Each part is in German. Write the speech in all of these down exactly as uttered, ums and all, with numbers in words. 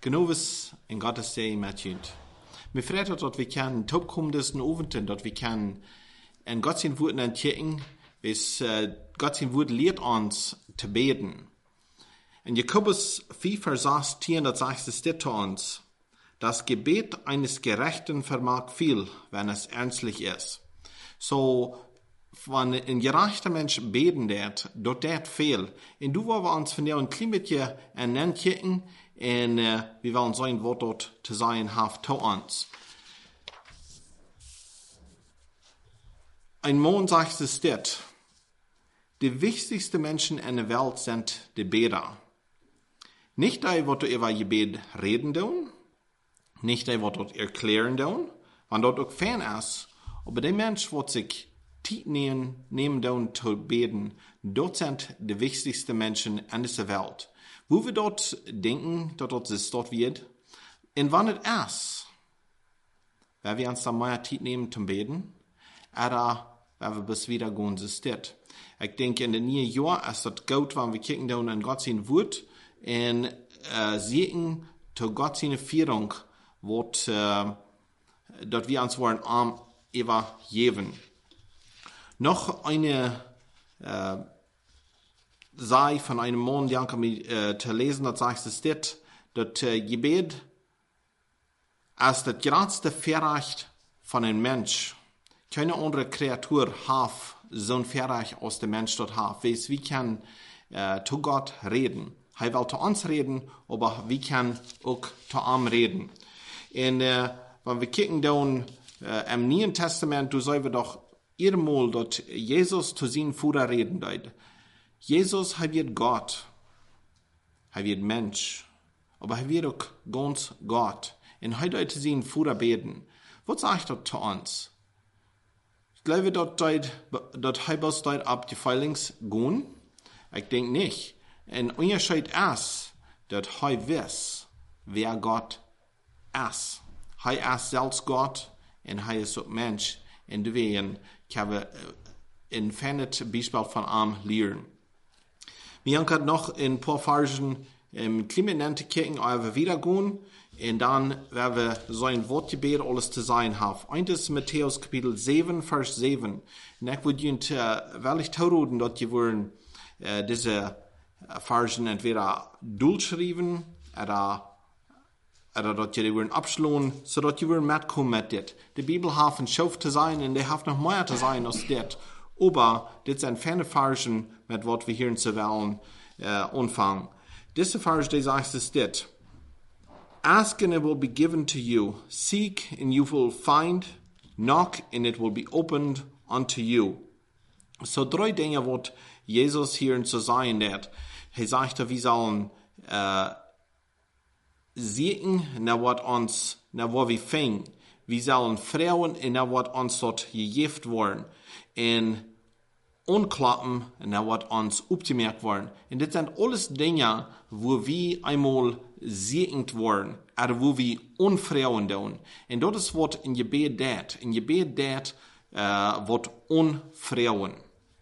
Genovis in Gottes See Matjut. Mir freut dat wir kan topkomdesten Oventen, dat wir kan en Gott sein Wort entdecken, bis uh, Gott sein Wort lehrt uns zu beten. In Jakobus vier, Vers achtzehn, das sagt es dit zu uns: Das Gebet eines Gerechten vermag viel, wenn es ernstlich ist. So, wenn ein gerechter Mensch beten wird, dort wird viel. Und du wollen wir uns von dir ein klein bisschen entdecken, und uh, wir wollen sein, was dort zu sein hat zu uns. Ein Mann sagt es dit: Die wichtigsten Menschen in der Welt sind die Beter. Nicht die, was du über Gebet reden tun, nicht die, was du erklären tun, wenn dort auch Fan ist, aber der Mensch, der sich Zeit nehmen, nehmen tun zu beten, dort sind die wichtigsten Menschen in dieser Welt. Wo wir dort denken, dass dort es dort wird, und wann es ist, wenn wir uns da mehr Zeit nehmen zum Beten, oder wenn wir bis wieder gehen, ist das. Ich denke, in den neuen Jahr ist das gut, wenn wir kicken tun in Gott sein Wort und äh, sehen, zu Gott seine Führung, wird, äh, dass wir uns wollen arm übergeben. Noch eine äh, sei von einem Mann, der kann mir äh, zu lesen, das sagt es dit, dass äh, Gebet als das größte Verrecht von einem Mensch. Keine andere Kreatur hat so ein Verrecht aus dem Mensch dort hat. Wir können äh, zu Gott reden. Er will zu uns reden, aber wir können auch zu ihm reden. Und äh, wenn wir kicken dann äh, im Neuen Testament, du sollst wir doch einmal dort Jesus zu seinen Führer reden dort. Jesus, er wird Gott. Er wird Mensch. Aber er wird auch ganz Gott. Und er wird zu seinen Führer beten. Was sagt er zu uns? Ich glaube, dass er bis dort ab die Feilings gehen. Ich denke nicht. Ein Unterschied ist, dass er weiß, wer Gott ist. Er ist selbst Gott und er ist auch Mensch. Und deswegen können wir ein fernes Beispiel von ihm lernen. Wir haben noch ein paar Versen im Klimanente Kirchen, aber wieder gehen. Und dann werden wir so ein Wortgebet alles zu sein haben. Eins ist Matthäus Kapitel sieben, Vers sieben. Und ich würde Ihnen äh, wirklich zureden, dass Sie wollen äh, diese Versen entweder durchschreiben oder, oder dass Sie die wollen abschlagen, so dass Sie wollen mitkommen mit dit. Die Bibel hat ein Schuf zu sein und die hat noch mehr zu sein als dit. Aber das sind ferne Versen, mit was wir hier zu wählen äh, anfangen. Diese Vers, die sagt es dit: Ask and it will be given to you. Seek and you will find. Knock and it will be opened unto you. So drei Dinge, was Jesus hier zu sagen hat. Er sagte, wir sollen äh, sehen, na was uns, na was wir fängen. Wir sollen Frauen, na was uns dort gegift worden. Und unklappen, na was uns aufgemerkt worden. Und das sind alles Dinge, wo wir einmal sehend worden, oder wo wir unfrauen tun. Und das ist, was in Gebet dat. In Gebet dat, äh, was unfrauen.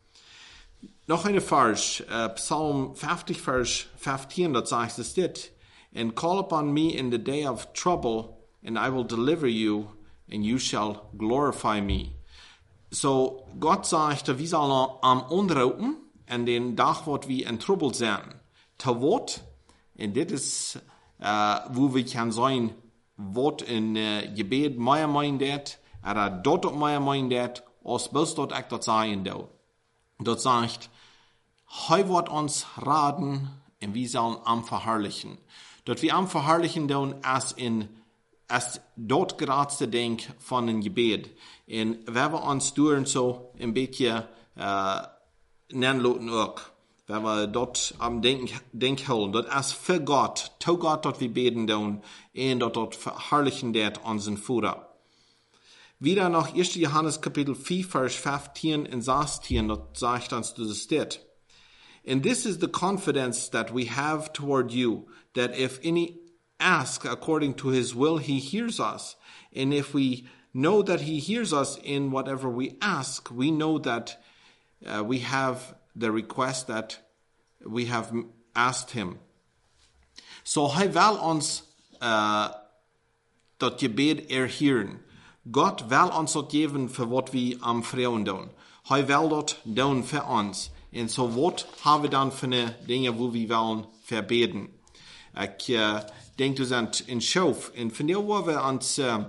Noch eine Vers, äh, Psalm fünfzig, Vers fünfzehn, das sagt es dit: And call upon me in the day of trouble, and I will deliver you, and you shall glorify me. So, Gott sagt, wir sollen am Unrufen, an den Tag, wo wir in Trouble sind. Zu Wort, und das ist, äh, wo wir können sein, was in äh, Gebet mehr meint, oder dort mehr meint, als bis dort ich das sagen darf. Das sagt, er wird uns raten, und wir sollen am verherrlichen. Dort wir am verherrlichen tun, als in als dort geradste Denk von einem Gebet. Und wenn wir uns durch so ein bisschen äh, nennen lassen auch, wenn wir dort am Denken denk holen, dort als für Gott, zu Gott dort wir beten tun, und dort dort verherrlichen dort unseren Führer. Wieder noch erster Johannes Kapitel vier, Vers fünfzehn und sechzehn, dort sagt uns das dit: And this is the confidence that we have toward you, that if any ask according to his will, he hears us. And if we know that he hears us in whatever we ask, we know that uh, we have the request that we have asked him. So, er will uns uh, dat Gebet erhören. Gott will uns das geben, für was wir am Frauen tun. Er will das tun für uns. Und so was haben wir dann für eine Dinge, wo wir wollen verbeten. Ich uh, denke, wir sind in Schauf. Und von der wo wir uns uh,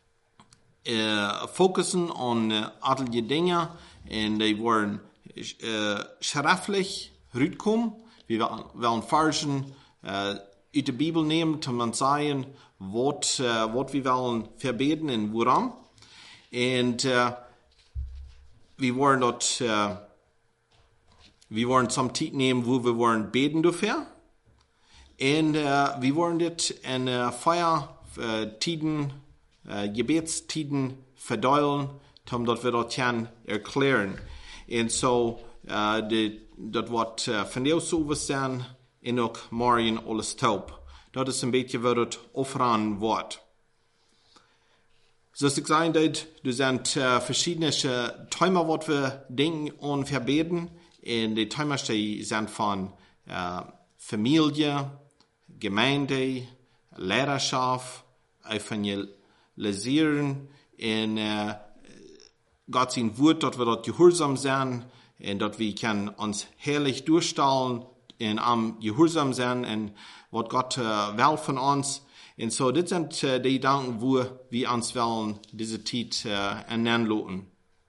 uh, fokussen on uh, alle Dinge, und die wollen uh, schriftlich rüberkommen. Wir wollen Versen uh, uit de Bibel nehmen, um man sagen, was uh, wir wollen verbeten und woran. Und uh, wir wollen dort, uh, wir wollen zum Zeit nehmen, wo wir wollen beten dafür. Und uh, wir wollen das in uh, Feiertiden, uh, Gebetstiden verdeilen, um dass wir dort erklären. Und so, uh, das wird uh, von der Seite sein, en ook morgen alles taub. Dat is een beetje wat het offeren wordt. Zoals ik zei, er zijn uh, verschillende uh, Themen, wat we denken en verbeten. En die Themen zijn van uh, familie, gemeinde, leiderschaft, evangeliseren. En uh, God zijn woord, dat we dat gehoorzaam zijn. En dat we kan ons herrlich durchstellen. En am gehorsam zijn en wat God uh, wil van ons. En zo, dit zijn uh, die Gedanken, wo wir uns willen deze tijd uh, ernannt.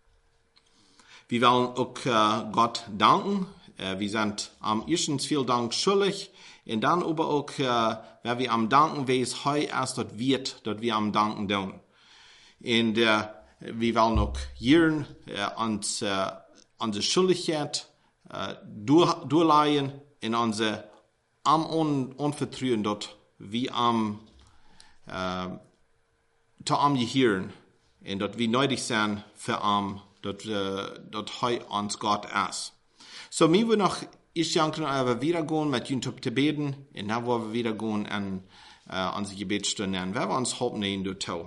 Wir wollen auch uh, Gott danken. Uh, wir sind am erstens viel Dank schuldig. Und dann aber auch, uh, wenn wir am Danken wees, heu erst dort wird, dort wir am Danken tun. Und uh, wir wollen auch hier uh, uns, uh, unsere Schuldigkeit uh, durch, durchleihen. In onze am on, onvertrouwen dat we am uh, te am gehören en dat we nodig zijn voor am dat uh, dat hij ons God is. So mir wir noch ich janken aber wieder gehen mit YouTube zu beten und dann wollen wir wieder gehen an uh, unsere Gebetsstunde an. Wer wir uns hoffen nehmen du tau.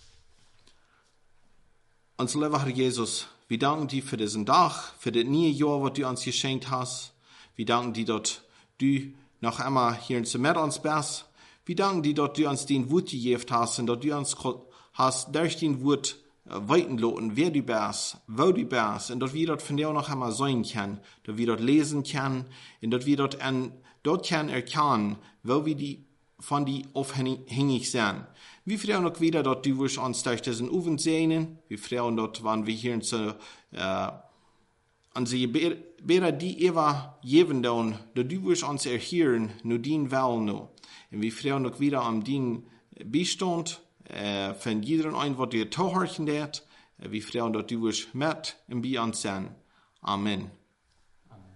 Unser lieber Herr Jesus, wir danken dir für diesen Tag, für das neue Jahr, was du uns geschenkt hast. Wir danken dir, dass du noch einmal hier in mit uns bist. Wir danken dir, dass du uns den Wort gegeben hast und dass du uns hast durch den Wort weiten lassen, wer du bist, wo du bist und dass wir dort von dir noch einmal sein können, dass wir dort lesen können und dass wir dort, an, dort können erkennen, wo wir die, von die aufhängig sind. Wir freuen uns wieder, dass du uns durch diesen Ofen sehnen. Wir freuen uns, wann wir hier in so, äh, an sie bera die Eva geben down, da du wirst uns erhören, nur den Willen nur. Und wir freuen uns wieder an den Beistand, äh, von jedem ein, was dir zuhören wird. Wir freuen uns, dass du wirst mit und bei uns sein. Amen. Amen.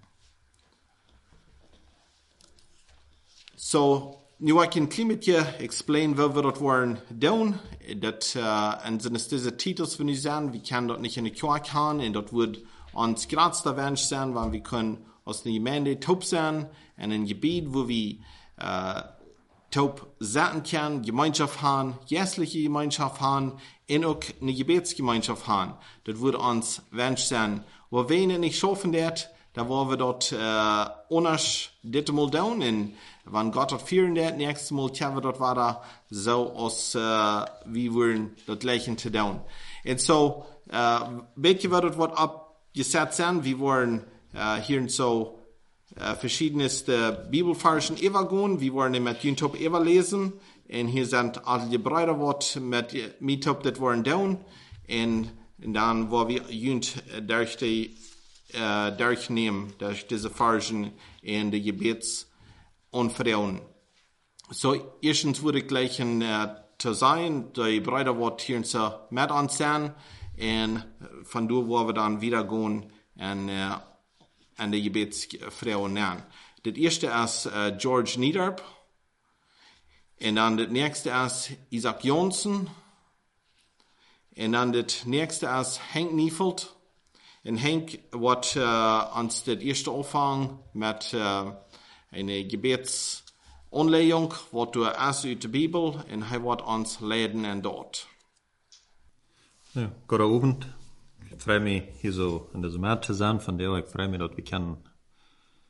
So, nu ich kann ein bisschen explain, wo wir dort wollen tun. Das, äh, und sind es diese Titels, wenn wir sagen, wir können dort nicht in die Kirche haben, und dort wird uns gerade der Wunsch sein, weil wir können aus der Gemeinde taub sein, in ein Gebiet, wo wir äh, taub sein können, Gemeinschaft haben, jährliche Gemeinschaft haben, und auch eine Gebetsgemeinschaft haben. Das würde uns Wunsch sein. Wo wir ihn nicht schaffen wird, da wollen wir dort äh, anders das mal tun, und wenn Gott dort führen wird, nächstes Mal können wir dort weiter so aus, äh, wie wir das Gleiche zu tun. Und so, äh, welche wird dort ab gesetzt sind. Wir wollen uh, hier so uh, verschiedenste Bibelversen übergehen. Wir wollen mit YouTube überlesen. Und hier sind alle die Brüder, die mit Meetup das wollen tun. Und, und dann wollen wir jünd durch die uh, durchnehmen, durch diese Versen in die Gebets- und Frauen. So, erstens würde ich gleich uh, zu sein, die Brüder, die hier so mit uns sind. Und von da wollen wir dann wieder gehen und äh, an die Gebetsfrauen nennen. Das erste ist äh, George Niederp. Und dann das nächste ist Isaac Johnson. Und dann das nächste ist Henk Niefeld. Und Henk wird äh, uns das erste anfangen mit äh, einer Gebetsanlegung, was du erst aus der Bibel, und er wird uns leiten und dort. Ja, guten Abend. Ich freue mich, hier so in diesem Ort zu sein. Von der ich freue mich, dass wir können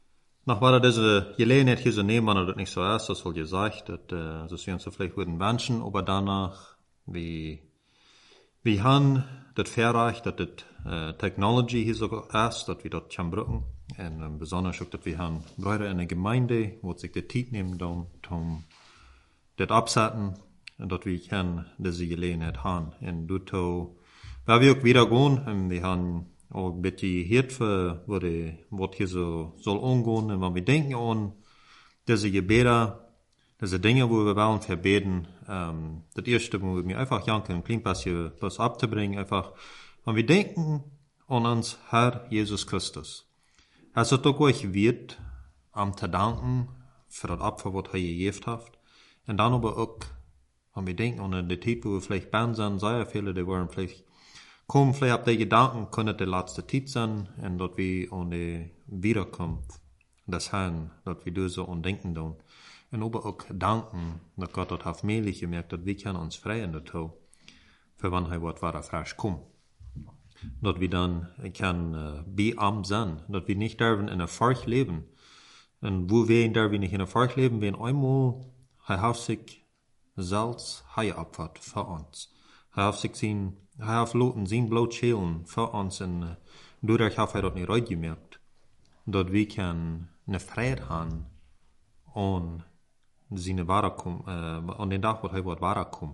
Noch war diese Gelegenheit hier so nehmen, wenn das nicht so ist, das wohl gesagt, dass, äh, dass wir uns so vielleicht würden wünschen, aber danach, wie, wie haben das Verreich, dass das äh, Technology hier so ist, dass wir dort können brücken. Und ähm, besonders auch, dass wir haben Brüder in der Gemeinde, wo sich die Zeit nehmen, um das absetzen, und dass wir können diese Gelegenheit haben. Und dort, weil wir auch wieder gehen, und wir haben auch ein bisschen Hilfe, wo die, was hier so soll umgehen, und wenn wir denken an diese Gebete, diese Dinge, wo wir wollen verbeten, ähm, das erste, wo wir mir einfach janken, ein klein bisschen was abzubringen, einfach, wenn wir denken an uns Herr Jesus Christus. Es ist auch euch wert, am zu danken für das Opfer, was er gegeben hat. Und dann aber auch, wenn wir denken an die Zeit, wo wir vielleicht beim sind, sehr viele, die waren vielleicht kommen, vielleicht auf die Gedanken, können die letzte Zeit sein, und dass wir an die Wiederkunft des Herrn, dass wir das so denken tun. Und aber auch danken, dass Gott das hat möglich gemerkt, dass wir können uns freien dazu, für wann er wird, war frisch kommt. Dass wir dann können äh, beamt sein, dass wir nicht dürfen in der Furcht leben. Und wo wir dürfen nicht in der Furcht leben, wenn einmal er hat sich selbst heiopfert für uns. Er hat sich sein, er hat loten, sein Blut schälen für uns, und uh, dadurch hat er das nicht reut gemerkt, dass wir können eine Freude haben an seine Wiederkunft, äh, an den Tag, wo er wird wiederkommen.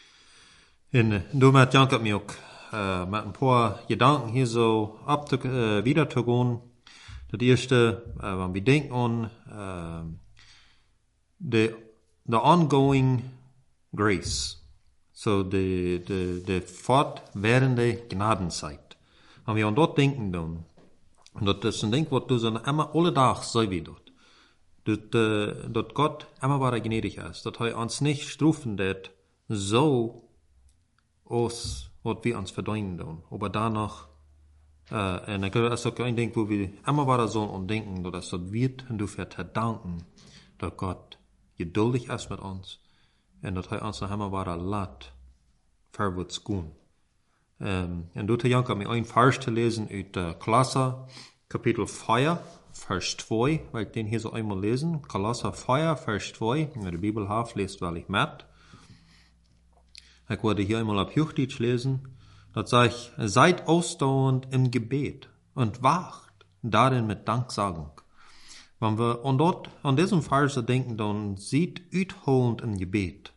Und uh, damit jankert mir auch, Uh, mit ein paar Gedanken hier so ab zu, uh, wieder zu gehen. Das erste, uh, wenn wir denken an uh, the, the ongoing grace. So, die, die, die fortwährende Gnadenzeit. Wenn wir an dort denken, dann, und das ist ein Ding, was du so immer alle Tag sei wie dort. Dass, dass Gott immer wieder gnädig ist. Dass er uns nicht strafen wird, so aus was wir uns verdienen tun. Aber danach, äh, und ich glaube, das ist auch ein Ding, wo wir immer weiter sollen und denken, dass das wird, und du für zu danken, dass Gott geduldig ist mit uns, und dass er uns noch immer weiter lässt, vorwärts gehen. Ähm, und du, Janka, mir ein Vers zu lesen, aus äh, Kolosser, Kapitel vier, Vers zwei, weil ich den hier so einmal lesen. Kolosser vier, Vers zwei, wenn ihr die Bibel habt, lest weil ich mit. Ich werde hier einmal auf Hochdeutsch lesen. Das sage ich, seid ausdauernd im Gebet und wacht darin mit Danksagung. Wenn wir an dort, an diesem Vers denken, dann sieht uitholend im Gebet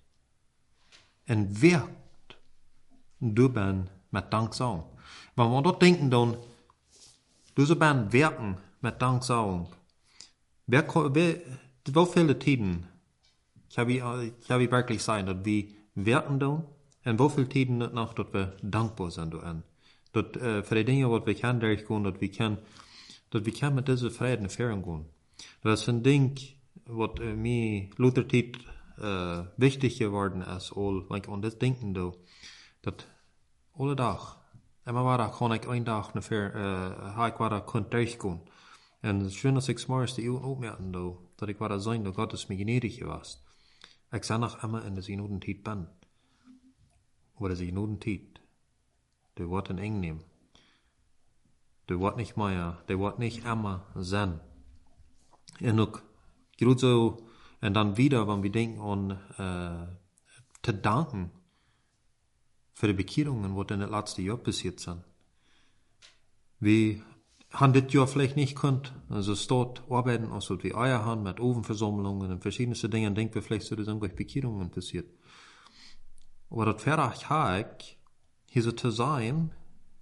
und wirkt du ben mit Danksagung. Wenn wir an dort denken, dann du so ben wirken mit Danksagung. Wer, wer, wo viele Tiden, ich habe, ich habe wirklich sein, dass wir wirken dann, und wo viel Tiden noch, dass wir dankbar sind an. Dass, äh, für die Dinge, was wir können durchgehen, dass wir können, dass wir können mit dieser Frieden fahren gehen. Das ist ein Ding, was äh, mir Luther Zeit äh, wichtig geworden ist, all, like, und das Denken, da, dass alle Tag, immer wieder kann ich einen Tag eine Fair, äh, habe ich wieder kann durchgehen. Und es ist schön, dass ich morgens die Uhren aufmerken, da, dass ich wieder sein, dass Gott ist mir gnädig gewesen. Ich sah noch immer in der Synodentät bin. Aber der Synodentät, der wird in eng nehmen. Der wird nicht mehr, der wird nicht immer sein. Und auch, gerade so, und dann wieder, wenn wir denken an, äh, zu danken für die Bekehrungen, die in den letzten Jahren passiert sind. Wir haben das Jahr vielleicht nicht könnt, also es dort arbeiten, also wie euer haben, mit Ofenversammlungen und verschiedenste Dinge, und denken wir vielleicht, so, dass irgendwelche Bekehrungen passiert. Aber das Verrecht habe ich, hier so zu sein,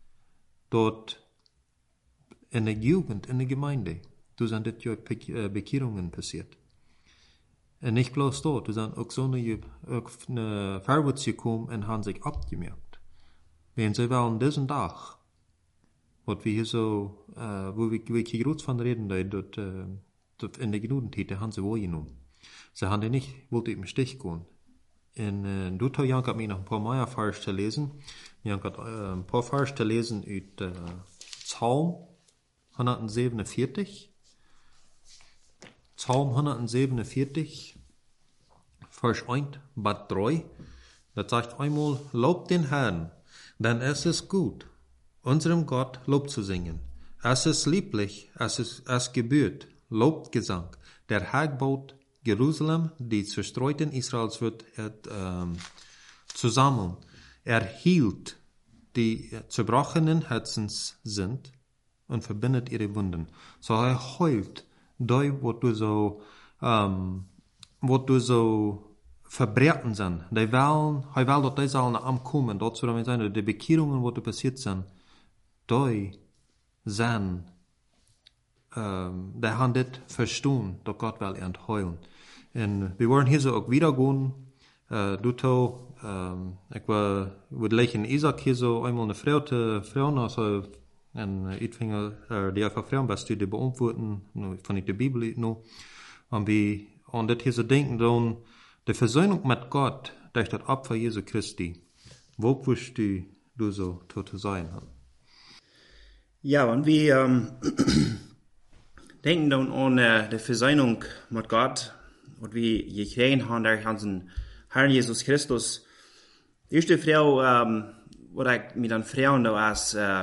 dort in der Jugend, in der Gemeinde, du sind das ja Bekehrungen passiert. Und nicht bloß dort, du sind auch so eine, eine Vorwärts gekommen und haben sich abgemerkt. Wenn sie wollen diesen Tag, was wir hier so, äh, wo wir, wo ich hier groß von reden, dort, äh, dort in der Gnadenzeit, haben sie wahrgenommen. Sie haben die nicht, wollte im Stich gehen. En uh, du tou Jank mir noch ein paar mehr Vers zu lesen. Jank hat uh, ein paar Vers zu lesen uit uh, Psalm hundertsiebenundvierzig. Psalm hundertsiebenundvierzig, Vers eins bis drei. Das sagt einmal, lobt den Herrn, denn es ist gut, unserem Gott Lob zu singen. Es ist lieblich, es ist, es gebührt, Lobgesang. Der Herr baut Jerusalem, die zerstreuten Israels wird er, ähm, zusammen. Er hielt die zerbrochenen Herzens sind und verbindet ihre Wunden. So er heult, da wo du so, ähm, wo du so verbreten sind. Die wollen, er will, dass die sollen ankommen, dort zu damit sein, die Bekehrungen, wo du passiert sind, die sind, ähm, die haben das verstanden, dass Gott will entheulen. Und wir wollen hier so auch wieder gehen, äh, du to, ähm, ich war, würde legen Isaac hier so einmal eine Frau zu Frauen, also, en ich finde, äh, die einfach Frauen, was die beantworten, von der Bibel, no. Und wir, und das hier so denken, dann, die Versöhnung mit Gott, durch das Opfer Jesu Christi, wo wirst du, du so zu sein haben? Ja, und wir, ähm, denken dann an äh, die Versöhnung mit Gott, und wir gekriegt haben durch unseren Herrn Jesus Christus. Die erste Frau, ähm, wo ich mit den Frauen da als, äh,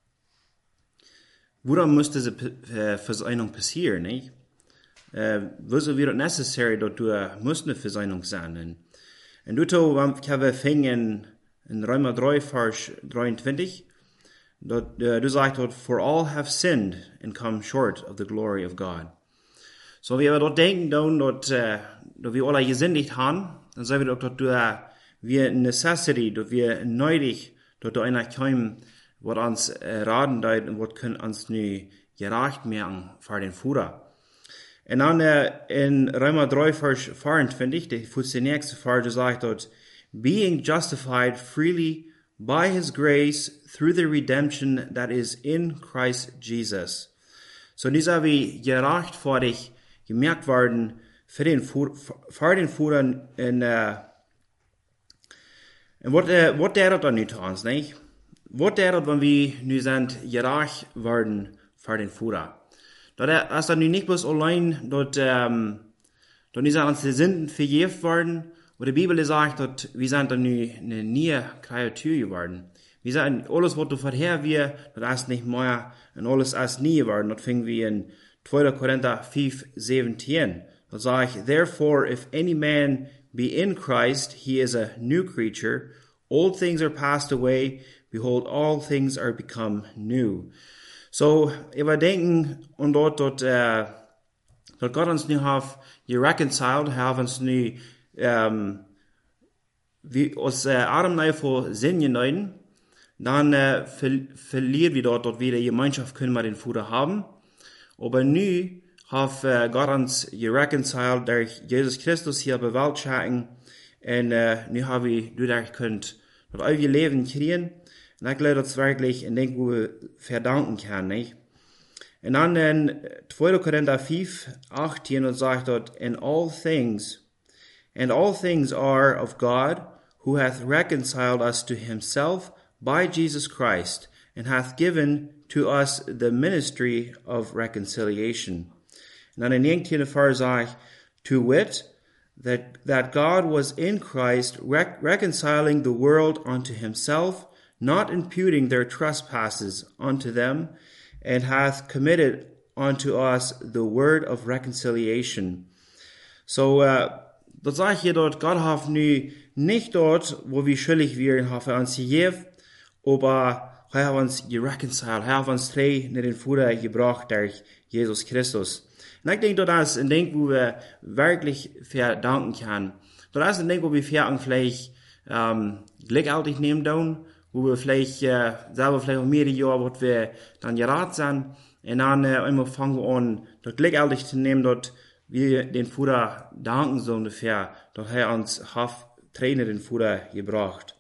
woran musste diese äh, Versöhnung passieren, nicht? Äh, wieso wird es necessary, dass du äh, musst eine Versöhnung sein? Und, und du to, ich habe fingen in Römer drei, Vers dreiundzwanzig, dort, äh, du sagst dort, for all have sinned and come short of the glory of God. So, wir dort denken, dann, dort, äh, dass wir alle gesündigt haben, dann sagen wir dort, dass wir necessity, dass wir nötig, dass da einer kommt, was uns äh, raten deit und was können uns nu gerecht machen für den Führer. Und dann äh, in Römer drei, Vers vierundzwanzig, der für die nächste Vers, sagt dort, being justified freely by his grace through the redemption that is in Christ Jesus. So, dieser wie gerecht vor dich gemerkt worden für den, für den Führer in, äh, und was, äh, was der dann nicht uns, nicht? Was der, wenn wir nu sind gerecht worden für den Führer? Da ist dann nicht bloß allein, dort, ähm, dort ist uns die Sünden vergeben worden, und die Bibel sagt, dass wir sind dann nu eine neue Kreatur geworden. Wir sagen, alles, was du vorher wir, das ist nicht mehr, und alles ist nie geworden. Das fingen wir in zweiter Korinther fünf, siebzehn. Da sagt ich, therefore, if any man be in Christ, he is a new creature. Old things are passed away. Behold, all things are become new. So, wir denken, und dort, dort, äh, dort Gott uns nu hat gereconciled, hat uns nu, ähm, wie, aus, äh, Adam neu vor Sinn geneuden, dann, äh, ver verlieren wir dort, dort wieder Gemeinschaft können wir den Vater haben. Aber nu hat äh, Gott uns gereconciled durch Jesus Christus hier bewältigen, und, äh, nu haben wir, du dadurch könnt, dort all ihr Leben kriegen. Und ich glaube, das wirklich ein Ding, wo wir verdanken können, nicht? Und dann in zweiter Korinther fünf, achtzehn, und sagt dort, in all things, and all things are of God, who hath reconciled us to himself by Jesus Christ, and hath given to us the ministry of reconciliation. Und dann in negentiende Vers sagt, to wit, that, that God was in Christ rec reconciling the world unto himself, not imputing their trespasses unto them, and hath committed unto us the word of reconciliation. So, uh, das sage ich hier dort, Gott hat nu nicht dort, wo wir schuldig wären, hat er uns gegeben, aber er hat uns gereconciled, er hat uns drei in den Vater gebracht durch Jesus Christus. Und ich denke, das ist ein Ding, wo wir wirklich verdanken können. Das ist ein Ding, wo wir vielleicht ähm, gleichzeitig nehmen dürfen, wo wir vielleicht äh, selber vielleicht auch mehrere Jahre, wo wir dann geraten sind, und dann äh, immer fangen wir an, dort gleichzeitig zu nehmen, dort wir den Vater danken so ungefähr, dort er uns hat Trainer den Vater gebracht.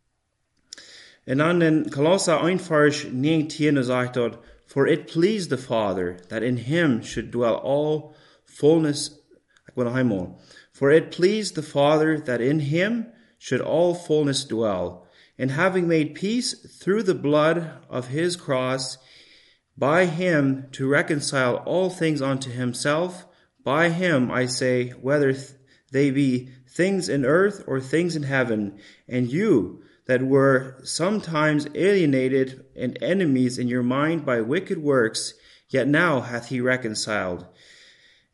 Und dann in Kolosser eins, Vers neunzehn sagt dort, for it pleased the Father, that in him should dwell all fullness, ich will noch einmal, for it pleased the Father, that in him should all fullness dwell, and having made peace through the blood of his cross, by him to reconcile all things unto himself, by him, I say, whether th they be things in earth or things in heaven, and you that were sometimes alienated and enemies in your mind by wicked works, yet now hath he reconciled,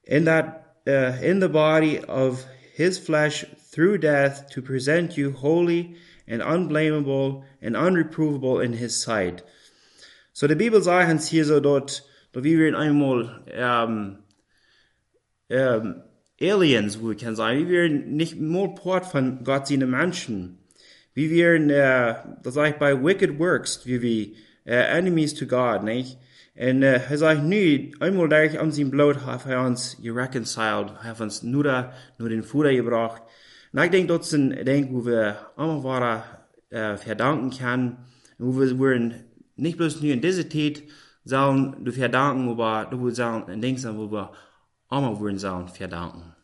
in that, uh, in the body of his flesh through death to present you holy and unblameable and unreprovable in his sight. So die Bibel sagt uns hier so dort, dass wir einmal ähm, ähm, Aliens, wo ich kann sagen, wie wir nicht nur Part von Gott seine Menschen, wie wir, äh, das sage ich bei Wicked Works, wie wir äh, Enemies to God, nicht? Und äh, er sagt, nu, einmal da ich an sein Blut hat er uns gereconciled, hat uns nur, da, nur den Futter gebracht. Und ich denke, das ist ein Ding, wo wir einmal waren, äh, verdanken können, wo wir, wir nicht bloß nur in dieser Zeit sollen du verdanken, aber du willst sagen, ein Ding sein, wo wir einmal würden sollen verdanken.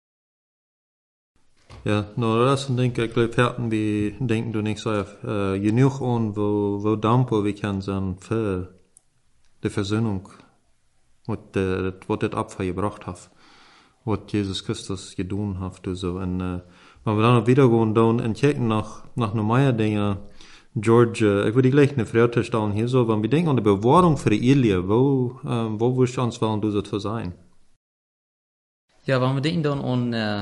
Ja, nou, dat is een ding, ik geloof herten wie denken du nicht so, äh, genug an, wo, wo dankbar wir können sein für die Versöhnung, wat, äh, wat das Opfer gebracht hat, was Jesus Christus getan hat, du so. Und, äh, wenn wir dann noch wieder gehen, dann entdecken nach, nach noch mehr Dinge, George, äh, ich würde gleich eine Frage stellen hier so, wenn wir denken an die Bewahrung für die Ehe, wo, äh, wo würdest du uns wollen, du so zu sein? Ja, wenn wir denken dann an, äh,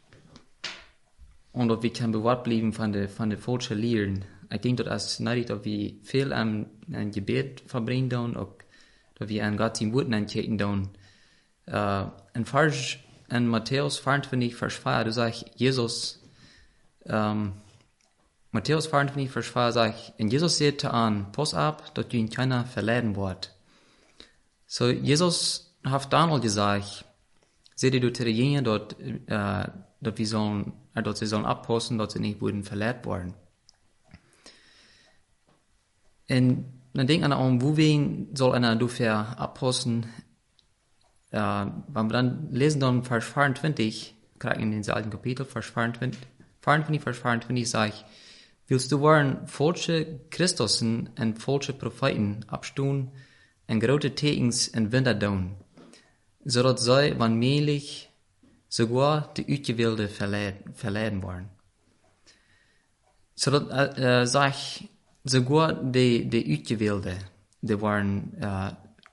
und dat we kan bewaard blijven van de, van de falsche lehren. Ik denk dat als nodig dat we veel aan, aan gebed verbrengen doen, ook dat we aan God zijn woorden aankijken doen. Uh, en vers in Matthäus vierentwintig, vers vier, du sagst, Jesus, um, Matthäus vierentwintig, vers vier, sagt, en Jesus sagte an, pass ab, dat je in keiner verleiden wordt. So, Jesus hat dann al gesagt, seht ihr, du terjenen dort, uh, dat we sollen, uh, dat ze sollen abpassen, dat ze niet worden verleiht worden. En dan denk ik aan, wo wen soll einer dafür abpassen, uh, wenn wir dann lesen dann Vers vierundzwanzig, gerade in den alten Kapitel, Vers vierundzwanzig, vierundzwanzig, Vers vierundzwanzig sagt, willst du waren falsche Christussen und falsche Propheten abstun und große Tekens und Wunder tun, so dass sie wanmählich sogar die Utgewilde verleiden worden. So dass, äh, sag ich, sogar die, die Utgewilde, die waren, äh,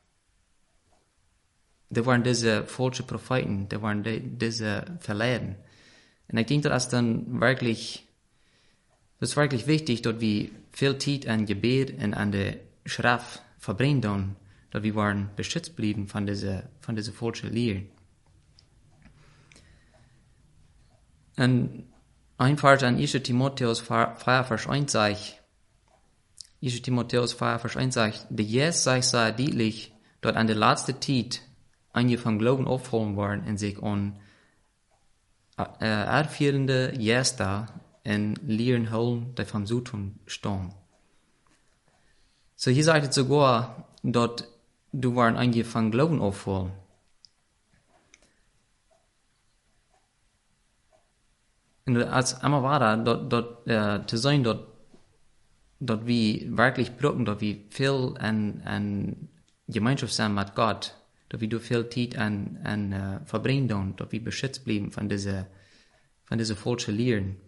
die waren diese falsche Propheten, die waren die, diese verleiden. Und ich denke, das ist dann wirklich, das ist wirklich wichtig, dass wir viel Zeit an Gebet und an der Schrift verbringen, dass wir waren beschützt blieben von dieser, von dieser falschen Lehre. Und einfach an erster Timotheus vier, Vers eins sagt, erster Timotheus vier, Vers eins sagt, der Jesus sagt sehr deutlich, dort an der letzten Zeit einige von Glauben aufholen worden und sich an äh, erführende Gäste und Lehren holen, die vom Südturm stehen. So hier sagt es sogar, dort du waren einige von Glauben aufholen. Und als einmal war da, dort, dort äh, zu sein, dort, dort wir wirklich brauchen, dort wir viel an, an Gemeinschaft sein mit Gott, dort wir viel Zeit an, an äh, verbringen, dort wir beschützt bleiben von dieser, von dieser falschen Lehren.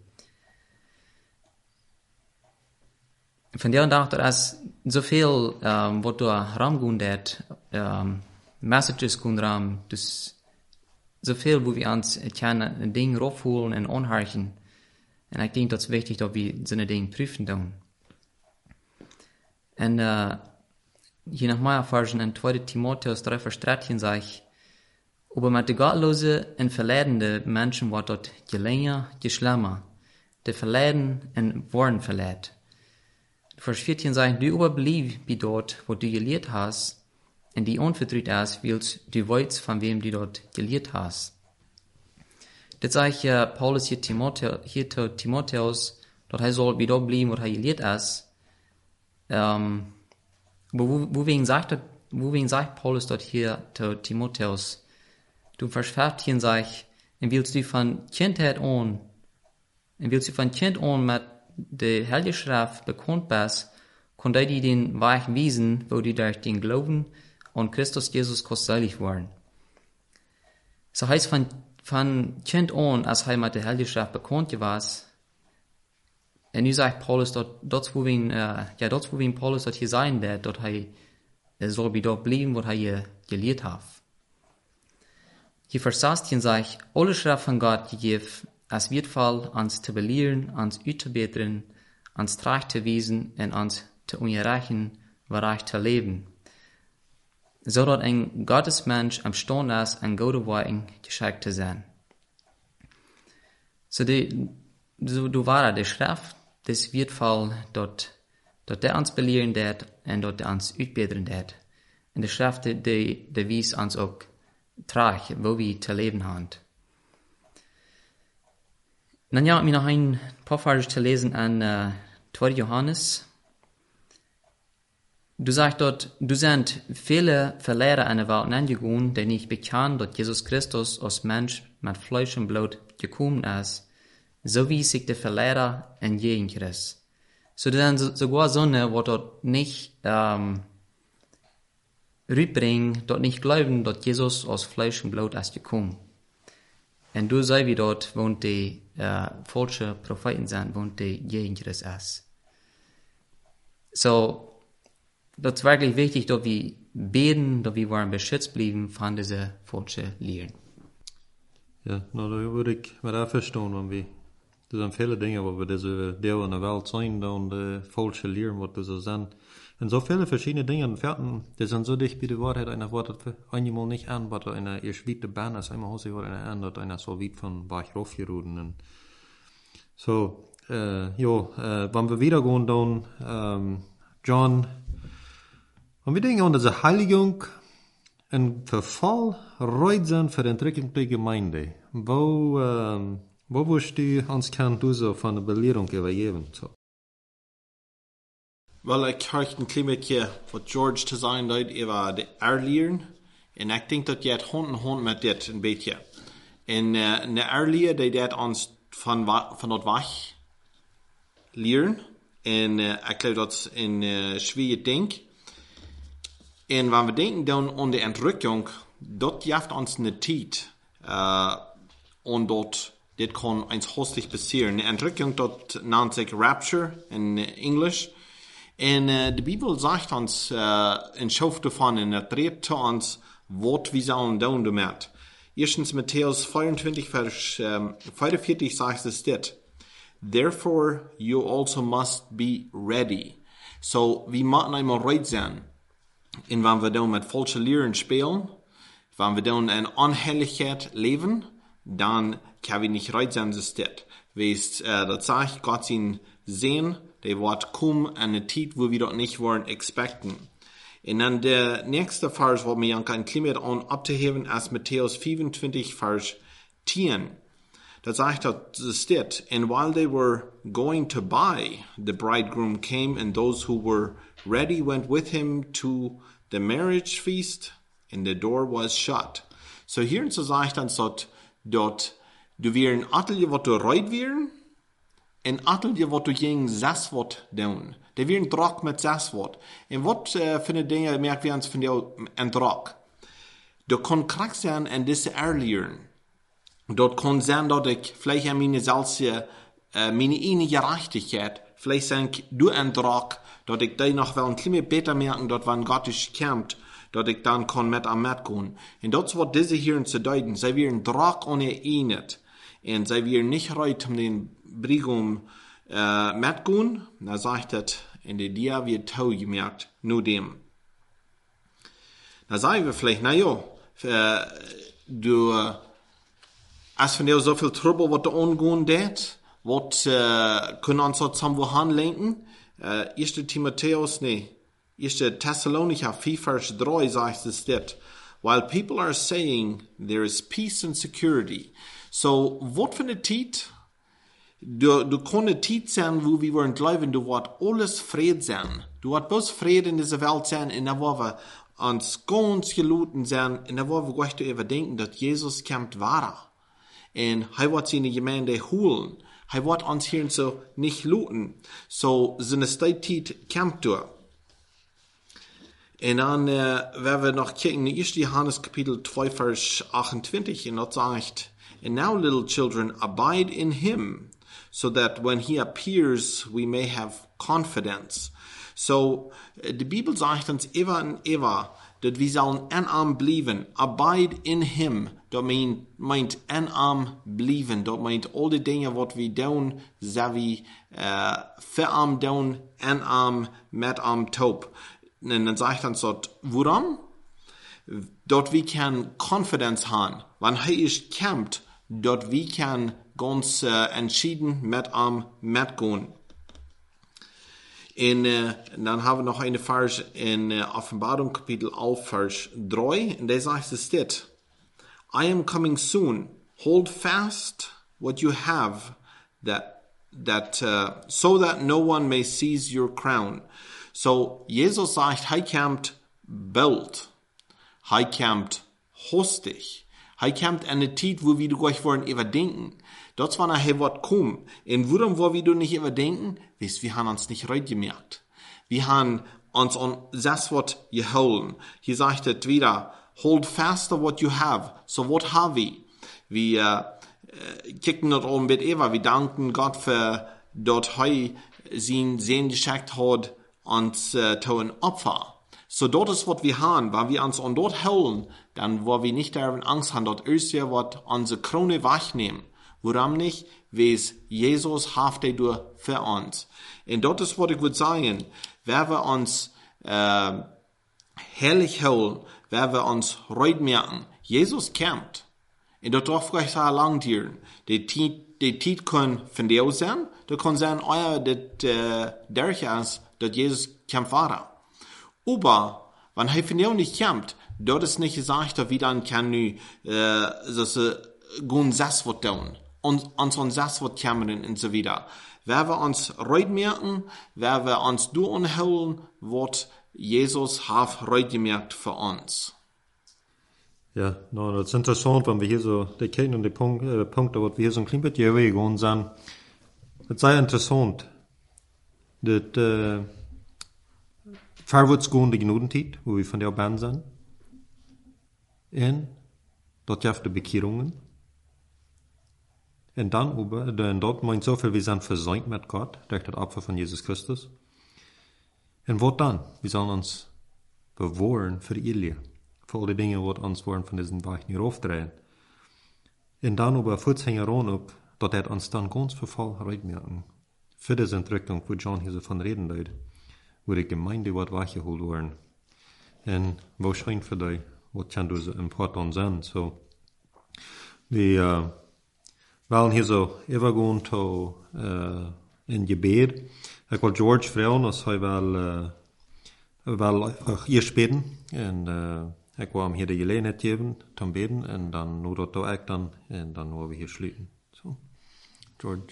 Von der und auch, dass so viel, ähm, was da ramgehen hat, ähm, Messages kommen ram, das so viel, wo wir uns ein Ding raufholen und anhören. Und ich denke, das ist wichtig, dass wir so ein Ding prüfen tun. Und äh, hier nach meiner Erfahrung in zweiter Timotheus drei Vers dreizehn sage ich, aber mit den gottlosen und verleidenden Menschen wird dort je länger, je schlimmer. Die verleiden und worden verleiht. Vers vierzehn sagt, du aber blieb wie dort, wo du gelehrt hast, und die unvertrüht ist, willst du weißt, von wem du dort gelehrt hast. Das sage ich ja Paulus hier, Timotheus, hier zu Timotheus, dort er soll wie dort bleiben, wo er gelehrt ist. Ähm, wo, wo wegen sagt, wo wegen sagt Paulus dort hier zu Timotheus, du Vers vierzehn sagt, und willst du von Kindheit an, und willst du von Kind an mit der Heilige Schrift bekannt bist, kann er dir den Weg wiesen, wo du durch den Glauben und Christus Jesus kostelig waren. So heißt von, von Kind an, als er mit der Heiligen Schrift bekannt war, und nu sagt Paulus dort, dort wo wir, äh, ja, dort wo wir Paulus dort hier sein wird, dort er, er soll wie dort bleiben, wo er hier gelehrt hat. Je versastien sich alle Schrift von Gott gegeben, als wird Fall ans te belehren, ans uitbeteren, ans traag te wezen en ans te ongerechen, waarach te leven. Zodat een Gottesmensch am Stand ist, ein gute Worten geschickt zu sein. So, die, so du war der Schrift, das wird Fall, dort, dort der ans belehren det, en dort der ans uitbeteren det. En de Schrift, die, die wies ans ook traag, wo wir zu leben haben. Dann ja, mir noch ein paar Verse zu lesen an uh, zweiter Johannes. Du sagst dort, du sind viele Verlehrer an der Welt angegangen, die nicht bekannt, dass Jesus Christus als Mensch mit Fleisch und Blut gekommen ist, so wie sich der Verlehrer in jeden Christ. So, das sind sogar so eine, die dort nicht ähm, rüberbringen, dort nicht glauben, dass Jesus aus Fleisch und Blut ist gekommen. Und du sei wie dort, wo die äh, falsche Propheten sind, wo die Jägeres ist. So, das ist wirklich wichtig, dass wir beten, dass wir waren beschützt bleiben von dieser falschen Lehren. Ja, nou, da würde ich mit auch verstehen, wenn wir, das sind viele Dinge, wo wir diese Deel in der Welt sehen, und die falsche Lehren, was das so sind. Und so viele verschiedene Dinge, Ferten, die sind so dicht bei der Wahrheit, einer Wort, das einmal nicht an, was einer erst weit der Bahn ist, einmal hose einer an, dass einer so weit von Bach raufgeruden. So, äh, jo, äh, wenn wir wieder gehen, dann, ähm, John, wenn wir denken an diese Heiligung, ein Verfall reut sein für die Entwicklung der Gemeinde, wo, ähm, wo wirst du uns kann du so von der Belehrung übergeben, so? Wel, ik krijg een klein beetje wat George te zijn deed over de erleren. En ik denk dat je het hand in hand met dit een beetje. En uh, de erleer die dat ons van, van dat weg leren. En uh, ik geloof dat is een uh, schwere ding. En wanneer we denken dan aan de entrücking, dat geeft ons een tijd. Uh, en dat dit kan eens hastig passeren. De entrücking, dat nennt zich rapture in uh, Englisch. En uh, de Bibel zegt ons, uh, in schoof davon, en het redt zu ons, wat we zullen doen damit. Erstens Matthäus vierundzwanzig, vers um, vierundvierzig zegt es dit. Therefore you also must be ready. So, we moeten einmal ready zijn. En wanneer we dan met falsche Lehren spelen, wanneer we dan in onheiligheid leven, dan kan we niet ready zijn, is dit. Wees, uh, dat zegt Gott zien sehen, der wird kommen an eine Zeit, wo wir dort nicht wollen expecten. Und dann der nächste Vers, wo wir ein klein an abzuheben, ist Matthäus vierundzwanzig, Vers zehn. Da sagt er, das steht, and while they were going to buy, the bridegroom came, and those who were ready went with him to the marriage feast, and the door was shut. So hier so sagt er, dort, dort, du wirst ein Atelier, was du reut wirst, en atelier wat du jeng zes wat doen. Det weer een drak met zes wat. En wat uh, voor de dingen merken we ons van jou een drak? Dat kan kracht zijn en deze erleren. Dat kan zijn dat ik vielleicht aan mijn zelfse, uh, mijn ene gerechtigheid, vielleicht zijn ik door een drak, dat ik die nog wel een klein beter merken, dat wanneer God is komt, dat ik dan kan met aan met gaan. En dat is wat deze hier te duiden. Zij weer een drak oneenigd. En zij weer niet reut om den Brigum uh, metgun, da sagt het in de dia wird tau gemerkt, nur dem. Da sagen wir vielleicht, na jo, uh, du, uh, als von dir so viel Trouble, was du angehen det, was uh, können uns so zusammen wohin lenken? Uh, erster Timotheus, nee, erster Thessalonicher vier, Vers drei sagt es dit. While people are saying there is peace and security. So, wat für eine Zeit? Du, du kannst Zeit sein, wo wir wollen glauben, du wird alles Fried sein. Du wird bloß Fried in dieser Welt sein, in der wo wir uns ganz geluten sein, in der wo wir gleich darüber denken, dass Jesus kommt wahr. Und er wird seine Gemeinde holen. Er wird uns hier so nicht luten. So, seine Zeit kommt durch. Und dann, äh, werden wir noch kicken, in erster Johannes Kapitel zwei, Vers achtundzwanzig, und dort sagt, and now little children, abide in him, so that when he appears, we may have confidence. So, die Bibel sagt uns immer und immer, dass wir sollen enarm blieben. Abide in him. Dat meint, meint enarm blieben. Dat meint all die Dinge, wat wir doen, so wie uh, verarm doen, enarm, metarm, taub. Und dann sagt uns dort, warum? Dort wir kann Confidence haben. Wenn er ist kämpft, dort wir kann ganz uh, entschieden metarm, mitgehen. En uh, dan hebben we nog een vers in uh, Offenbarung Kapitel elf vers drei. En daar zegt es dit. I am coming soon. Hold fast what you have, that that uh, so that no one may seize your crown. So Jesus sagt, hij komt bald. Hij komt hostig. Hij komt in de tijd, wo wir euch wollen überdenken. Dort war nachher wat kommen. Und warum wollen wir nicht überdenken? Weißt, wir haben uns nicht reut gemerkt. Wir haben uns an das wat gehalten. Hier sagt es wieder, hold faster what you have. So what have wir? Wir äh, kicken dort oben mit Eva. Wir danken Gott für dort heu sein Sehen geschickt hat uns äh, zu ein Opfer. So dort ist, was wir haben, wenn wir uns an dort halten, dann wollen wir nicht daran Angst haben, dort ist ja, was unsere Krone wegnehmen. Warum nicht? Weil Jesus haftet durch für uns. Und dort ist, was ich würde sagen, wenn wir uns äh, herrlich halten, wenn wir uns reut merken, Jesus kämpft. Und dort darf ich sagen, lang dienen. Die Zeit kann von dir sein, da kann sein, euer, das äh, durch ist, dass Jesus kämpft war. Aber, wenn er von dir nicht kämpft, dort ist nicht gesagt, dass wir dann kann nu, äh, das, äh, gehen das was tun. Und uns an das was kämpfen und so weiter. Wenn wir uns reut merken, wenn wir uns du anhören, was Jesus hat reut gemerkt für uns. Ja, nou, dat is interessant, wenn wir hier so, die kennen und die Punkt, äh, Punkte, wo wir hier so ein klein bisschen gegangen sind. Het is interessant, dat, äh, vorwärts gehen die Gnadentijd, wo wir von der Band sind. Und dort gibt es Bekehrungen. Und dann aber, denn dort meint so viel, wir sind versöhnt mit Gott, durch das Opfer von Jesus Christus. Und was dann? Wir sollen uns bewahren für die Ehe. Für all die Dinge, die uns wollen von diesen Weg nicht aufdrehen. Und dann aber führt es heran ab, dass er uns dann ganz vervoll reitmerken. Für diese Entwicklung, wo John hier so von reden leid, wo die Gemeinde wird weggeholt worden. Und wahrscheinlich für dich, was kann du so important sein. So, wir, uh, wollen hier so übergehen zu, uh, in Gebet. Ich will George fragen, dass er will, uh, will hier beten. Und, uh, ich will ihm hier die Gelegenheit geben, zum Beten. Und dann nur dort auch dann, und dann wollen wir hier schließen. So, George.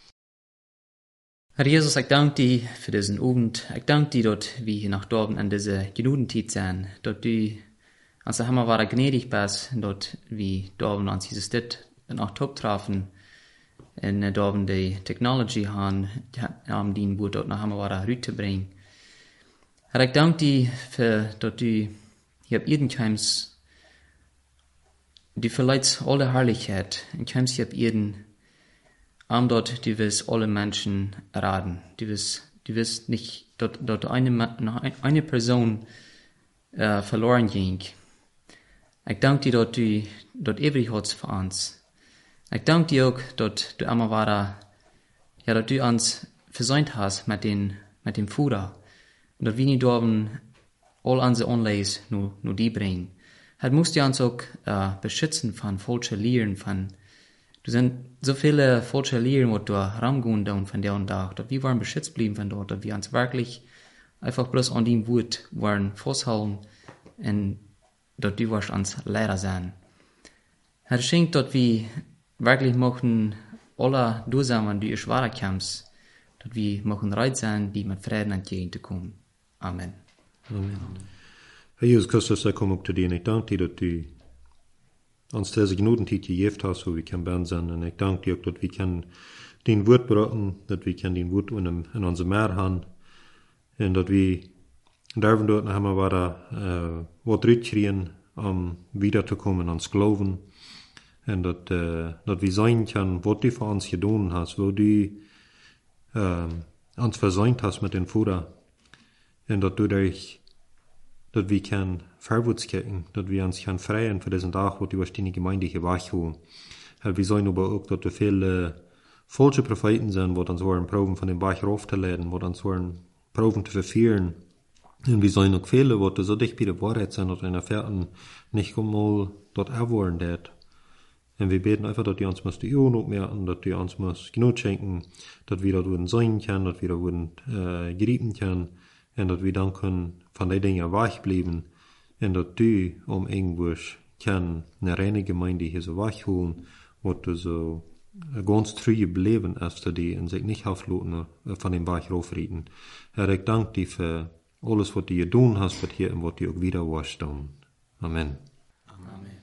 Herr Jesus, ich danke dir für diesen Abend. Ich danke dir, dass wir hier nach Dorben an dieser Genudenzeit sind. Dass du uns immer wieder gnädig bist, dass wir Dorben uns dieses Dit noch top trafen. Und Dorben die Technology haben, haben die Boot dort noch immer wieder rüberzubringen. Herr, ich danke dir für, dass du hier ab Erdenkeims, die vielleicht alle Herrlichkeit, und keimst hier ab Erden, am dort, du wirst alle Menschen erraten. Du wirst, du wirst nicht, dort, dort eine, eine Person äh, verloren ging. Ich danke dir, dass du dort ewig hast für uns. Ich danke dir auch, dass du immer wieder, ja, dass du uns versäumt hast mit den, mit dem Futter. Und dass wir nicht dürfen, all unsere Anleis nur, nur die bringen. Er musst du uns auch äh, beschützen von falschen Lehren, von Du sind so viele falsche Lehren, die da herangehen von der und da, dass wir waren beschützt blieben von dort, dass wir uns wirklich einfach bloß an dem Wort waren festhalten und dass du warst uns Lehrer sein. Herr, schenkt, dass wir wirklich möchten alle zusammen, die ihr schwerer kämpfen, dass wir möchten bereit sein, die mit Frieden entgegenzukommen. Amen. Amen. Herr Jesus Christus, ich komme auch zu dir und ich danke dir, dass du uns diese Gnadentijd gegeben hast, wo wir können beten sein. Und ich danke dir auch, dass wir können den Wort beraten, dass wir können den Wort in, in unser Meer haben. Und dass wir dürfen dort noch einmal wieder, äh, was rauskriegen, um wiederzukommen ans Glauben. Und dass, äh, dass wir sein können, was du für uns getan hast, wo du, äh, uns versäumt hast mit dem Vater. Und dass du durch dass wir kann vorwärts kicken, dass wir uns kann freien für diesen Tag, wo die durch die Gemeinde gewacht haben. Wir sollen aber auch, dass wir viele falsche Propheten sind, wo dann so ein Proben von dem Bach raufzuladen, wo dann so ein Proben zu verführen. Und wir sollen auch viele, wo so dicht bei der Wahrheit sind, dass in der Fährten nicht mal dort erwollen dat. Und wir beten einfach, dass die uns die Ohren aufmerken, dass die uns genug schenken, dass wir dort sein können, dass wir dort äh, gerieben können, und dass wir dann können von den Dingen wach bleiben, und dass du um irgendwo kann eine reine Gemeinde hier so wach holen, wo du so ein ganz trüge Leben ist, die und sich nicht aufladen von dem Bach raufreden. Herr, ich danke dir für alles, was du getan hast, was hier und was du auch wieder warst. Amen. Amen.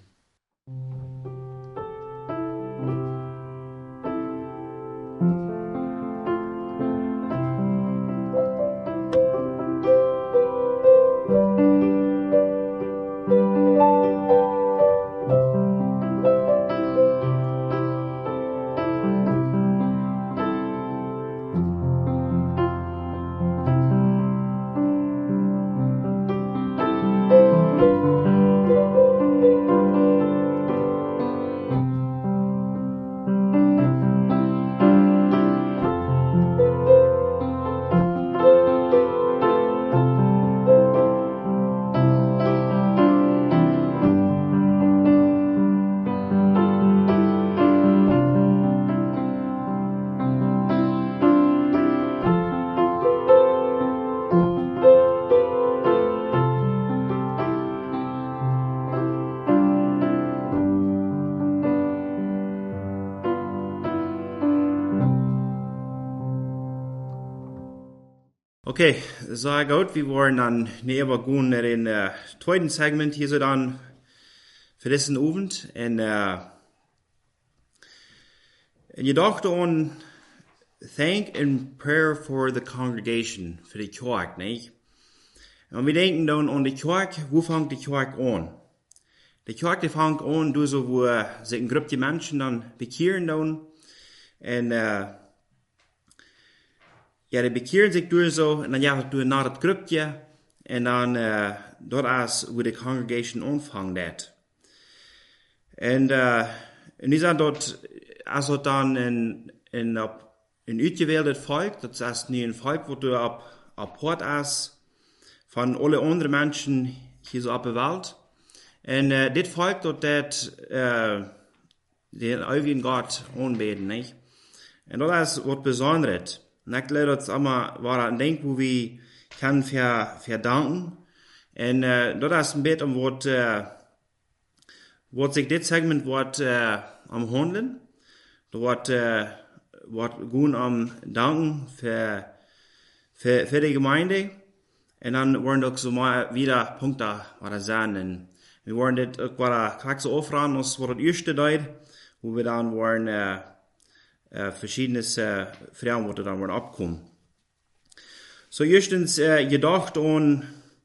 Okay, så godt, vi var dann näher gehen in den uh, zweiten Segment hier so dann für diesen Abend. Und, uh, und ich dachte an Thank and Prayer for the Congregation, für die Kirche, nicht? Und wir denken dann an die Kirche, wo fängt die Kirche an? Die Kirche die fängt an, du so, wo uh, sich eine Gruppe Menschen dann bekehren dann. Und, uh, ja, die bekehren sich durch so, und dann jagen sie nach das Grüppje, und dann, äh, dort ist, wo die Congregation anfängt. Und, äh, und die sind dort, also dann in, in, in ausgewähltes Volk, das ist nicht ein Volk, wo du ab, ab Port ist, von alle anderen Menschen hier so ab der Welt. Und, äh, das Volk dort, das, äh, den ewigen Gott anbeten, nicht? Und das ist was Besonderes. Und ich glaube, das immer war ein Ding, wo wir kann ver, verdanken. Und äh, das ist ein bisschen, was, äh, was sich das Segment wird, äh, am Handeln. Da wird, äh, wird gut am Danken für, für, für die Gemeinde. Und dann werden auch so mal wieder Punkte, was sein. Und wir werden das auch wieder gleich so aufraten, als was das erste Zeit, wo wir dann werden, äh, Uh, verschiedene uh, Fragen, die dann abkommen. So, erstens, uh, gedacht an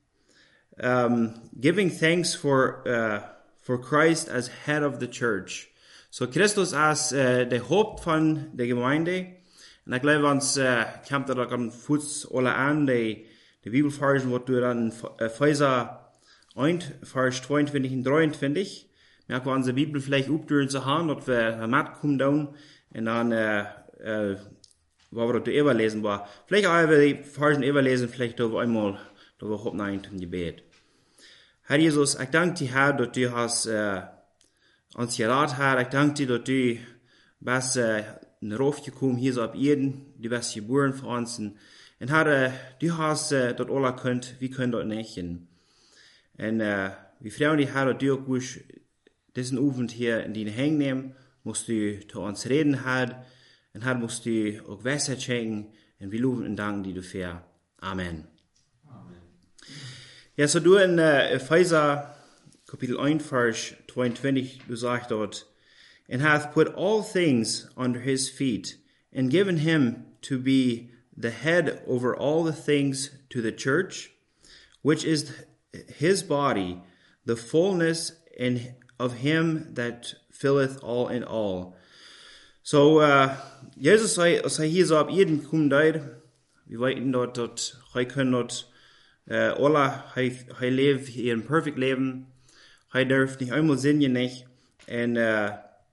um, giving thanks for, uh, for Christ as head of the church. So, Christus als uh, der Haupt von der Gemeinde. Und ich glaube, uns uh, kommt da dann Fuß alle an, die, die Bibelversen, wo du dann Epheser eins, Vers zweiundzwanzig und dreiundzwanzig. Wir können unsere Bibel vielleicht aufdrehen zu haben, dass wir mitkommen dann. Und dann, äh, äh, wo wir das überlesen war. Vielleicht auch über die Versen überlesen, vielleicht auch einmal, da wir hoffen ein zum Gebet. Herr Jesus, ich danke dir, Herr, dass du hast, äh, uns geraten, Herr. Ich danke dir, dass du bist, äh, in den Ruf gekommen, hier so ab Erden, du bist geboren für uns. Und Herr, äh, du hast, äh, das alle könnt, wir können das nicht. Und, äh, wir freuen dich, Herr, dass du auch diesen Abend hier in deine Hände nehmen, musst du zu uns reden, Herr, und Herr, musst du auch Weisheit schenken, und wir loben und danken dir dafür. Amen. Amen. Ja, so du in äh, Epheser, Kapitel eins, Vers zweiundzwanzig, du sagst dort, and hath put all things under his feet, and given him to be the head over all the things to the church, which is his body, the fullness in, of him that filleth all in all. So, uh, Jesus sei, sei hier so ab jeden kommen dort. Wir weiten dort, dort, wir können dort Uh, alle, hij, hij leeft hier een perfect leven. Hij durft niet einmal zinnen niet. En, uh,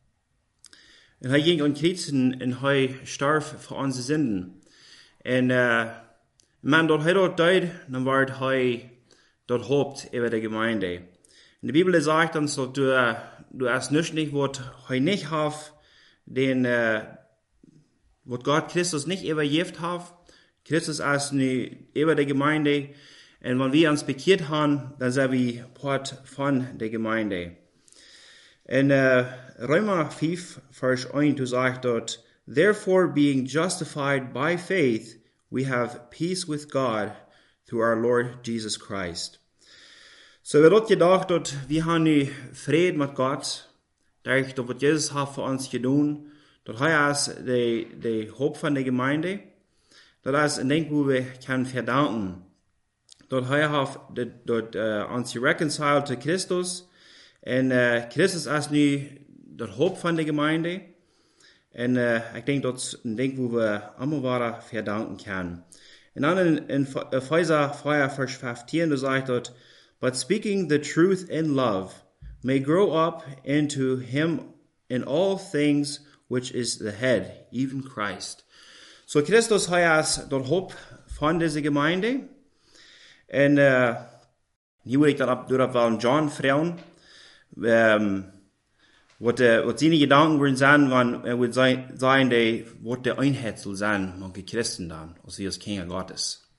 en hij ging aan kruis en, en hij starf voor onze zinden. En uh, man, dat hij dat deed, dan werd hij dat hoopt over de gemeinde. En de Bibel zegt ons dat du, uh, du erst nicht nicht, wat hij niet heeft, den, uh, wat Gott Christus nicht übergeben hat. Christus ist nu über die Gemeinde. Und wenn wir uns bekehrt haben, dann sind wir Part von der Gemeinde. In uh, Römer five, Vers one, sagt dort, therefore being justified by faith, we have peace with God through our Lord Jesus Christ. So wir dort gedacht, dort, wir haben nu Frieden mit Gott, durch das, was Jesus hat für uns getan. Dort ist der, der Haupt von der Gemeinde. Das ist ein Ding, wo wir können verdanken. Dort hat dort uh, uns reconciled zu Christus. Und uh, Christus ist nu das Haupt von der Gemeinde. Und uh, ich denke, das ist ein Ding, wo wir immer weiter verdanken können. Und dann in, in Epheser four, Vers fifteen, da sagt dort, but speaking the truth in love may grow up into him in all things which is the head, even Christ. So Christus ist das Haupt von dieser Gemeinde. Und uh, hier wil ik dan op, door op wel John vragen, um, wat, uh, wat zijn gedanken worden zijn, want er wordt zijn, zijn de, wat de eenheid zal zijn van de christen dan, als we als Kinder Gottes.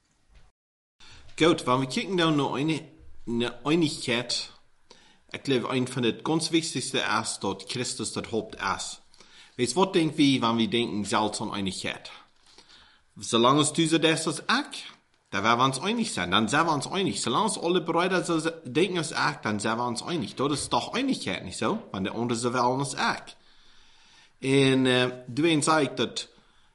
Goed, wenn wir kijken dan naar eine, eine Einigkeit, ich glaube, ein von den ganz wichtigsten ist, dass Christus das Haupt ist. Weißt du, was denken wir, wenn wir denken, selbst an Einigkeit? Solange es du so das ist, ich, da werden wir uns einig sein, dann sind wir uns einig. Solange es alle Brüder so denken als ich, dann sind wir uns einig. Das ist doch Einigkeit, nicht so? Wenn der andere so wollen als ich. Und äh, du weißt, sagt, das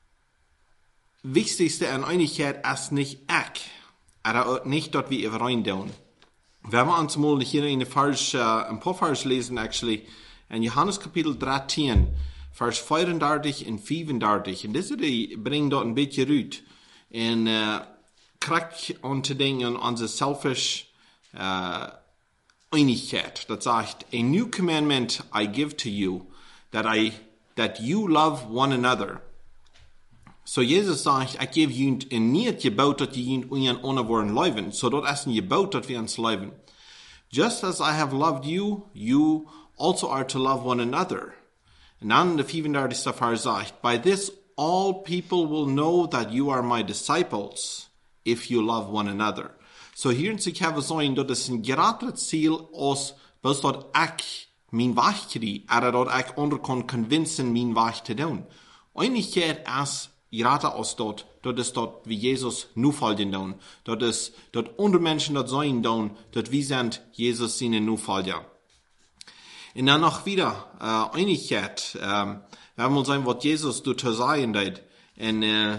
Wichtigste an Einigkeit ist nicht ich, aber nicht, dass wir überein tun. Wenn wir uns mal hier in Vers, uh, ein paar Vers lesen, actually, in Johannes Kapitel thirteen, Vers vierundertig und vierendertig, und das bringt dort ein bisschen Rüt. Und, uh, kriegt unter denken an unsere selfish uh, Einigkeit. Das sagt, a new commandment I give to you, that I, that you love one another. So Jesus sagt, ich gebe ihnen nicht Gebot, dass ihr ihnen ohne wollen leben, so dort ist ein Gebot, dass wir uns leben. Just as I have loved you, you also are to love one another. Und dann der vierunddreißigste Vers sagt, by this all people will know that you are my disciples, if you love one another. So hier in sich haben wir sagen, dass es ein geraderes Ziel aus, was dort ich mein Wach kriege, aber dort ich andere kann convincen, mein Wach zu tun. Einigkeit ist gerade aus dort, dort ist dort, wie Jesus nur folgen tun. Dort ist, dort andere Menschen dort sein tun, dort wie sind Jesus seine nur folgen. Und dann noch wieder, äh, Einigkeit, ähm, wenn wir sagen, was Jesus dort sagen wird, in, äh,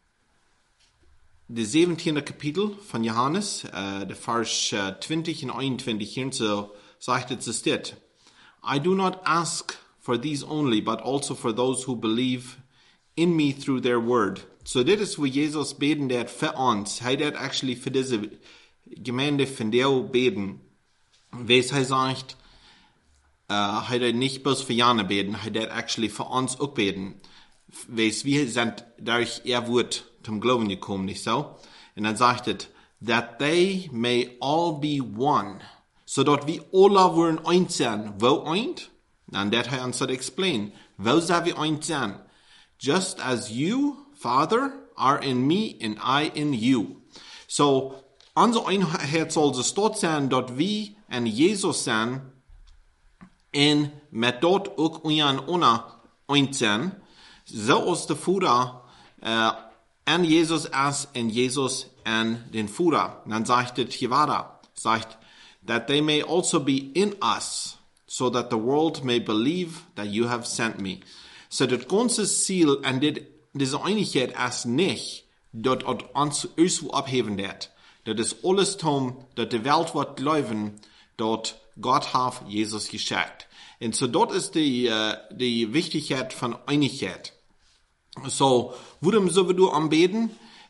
der seventiende Kapitel von Johannes, uh, der Vers uh, twenty und einundzwanzig, hier so sagt es dit. I do not ask for these only, but also for those who believe in me through their word. So das ist, wo Jesus beten der für uns. Er hat actually für diese Gemeinde von der beten. Weiss er sagt, uh, er hat nicht bloß für Jana beten, er hat actually für uns auch beten. Weiss, wir sind durch ihr Wort zum Glauben gekommen, nicht so? Und dann sagt es, that they may all be one. So dort wie alle wollen eins sein. Wo eins? And that I answered explain. Wo sind wir eins sein? Just as you, Father, are in me and I in you. So, unsere Einheit soll es dort sein, dort wir in Jesus sein, und mit dort auch unseren Ona eins sein. So aus der Vater, äh, an Jesus as and Jesus and den Vater. Und dann sagt es hier weiter, sagt, that they may also be in us, so that the world may believe that you have sent me. So das ganze Ziel an dieser Einigkeit ist nicht, dass uns irgendwo abheben wird. Das ist alles tun, dass die Welt wird glauben, dass Gott hat Jesus geschickt. Und so dort ist die, uh, die Wichtigkeit von Einigkeit. So, worum sollen wir anbeten?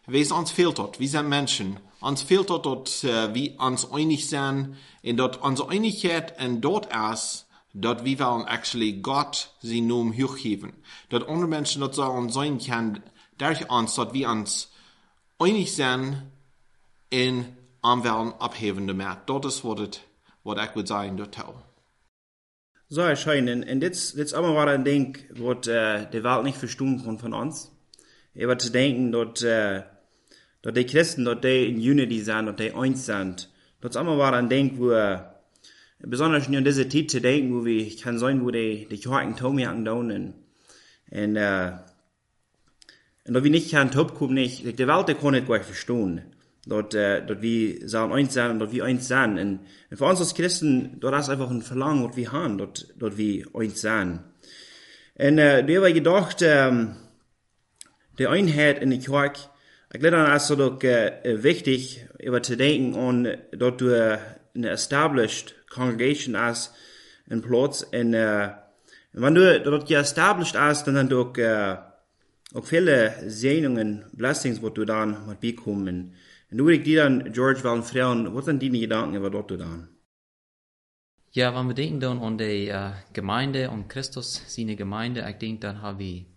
wees ons fehlt dort, wir sind Menschen. Uns fehlt dort, dort uh, wir uns einig sind, und dort unsere Einigkeit und dort ist, dort wir wollen actually Gott sie Namen hochheben. Dort andere Menschen dort sollen sein können, durch uns, dort wir uns einig sind, in anwählen abheben damit. Dort ist, was ich würde sagen, dort auch. So erscheinen. Und jetzt, jetzt aber war ein Ding, was äh, die Welt nicht verstehen kann von uns. Ich würde denken, dass, äh, dass die Christen, dass die in Unity sind, dass die eins sind. Das ist immer war ein Ding, wo, äh, besonders in dieser Zeit zu denken, wo wir, kann sein, wo die, die Jorgen Tommy hatten down und, und, äh, und dass wir nicht kann, top kommen, nicht, die Welt, die kann nicht gleich verstehen. Dass, äh, dass wir sagen eins sind und dass wir eins sind. Und, und für uns als Christen, das ist einfach ein Verlangen, was wir haben, dass, dass wir eins sind. Und, äh, da habe ich gedacht, ähm, die Einheit in der Kirche, ich glaube, dann ist es doch äh, wichtig, über zu denken an, dass du eine established congregation hast, einen Platz, und, äh, wenn du dort established hast, dann sind auch, äh, auch viele Segnungen, Blessings, was du dann mit bekommen. Und du würde ich dir dann, George, wollen fragen, was sind deine Gedanken über dort du dann? Ja, wenn wir denken dann an die uh, Gemeinde, an Christus, seine Gemeinde, ich denke, dann habe ich,